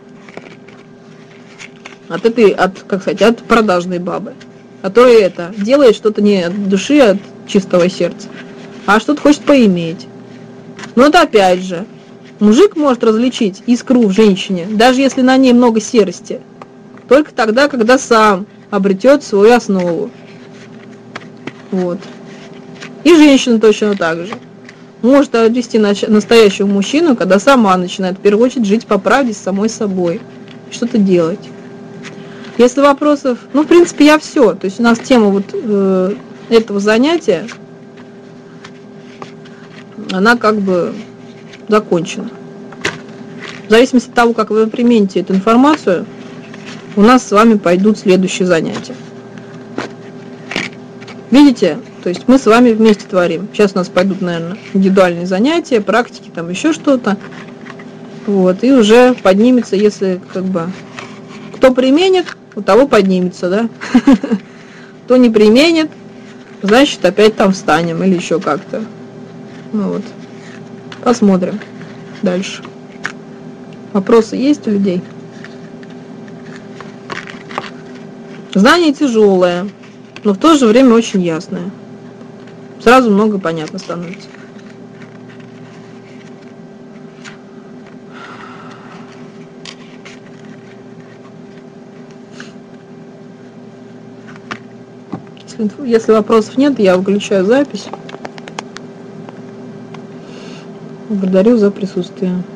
от этой, от, как сказать, от продажной бабы. Которая это, делает что-то не от души, а от чистого сердца. А что-то хочет поиметь. Но это опять же. Мужик может различить искру в женщине, даже если на ней много серости. Только тогда, когда сам обретет свою основу. Вот. И женщина точно так же. Может отвести настоящего мужчину, когда сама начинает в первую очередь жить по правде с самой собой. Что-то делать. Если вопросов... Ну, в принципе, я все. То есть у нас тема вот э, этого занятия, она как бы закончена. В зависимости от того, как вы примените эту информацию, у нас с вами пойдут следующие занятия. Видите? То есть мы с вами вместе творим. Сейчас у нас пойдут, наверное, индивидуальные занятия, практики, там еще что-то. Вот. И уже поднимется, если как бы... Кто применит, у того поднимется, да? Кто не применит, значит, опять там встанем или еще как-то. Ну вот. Посмотрим дальше. Вопросы есть у людей? Знание тяжелое, но в то же время очень ясное. Сразу много понятно становится. Если, если вопросов нет, я выключаю запись. Благодарю за присутствие.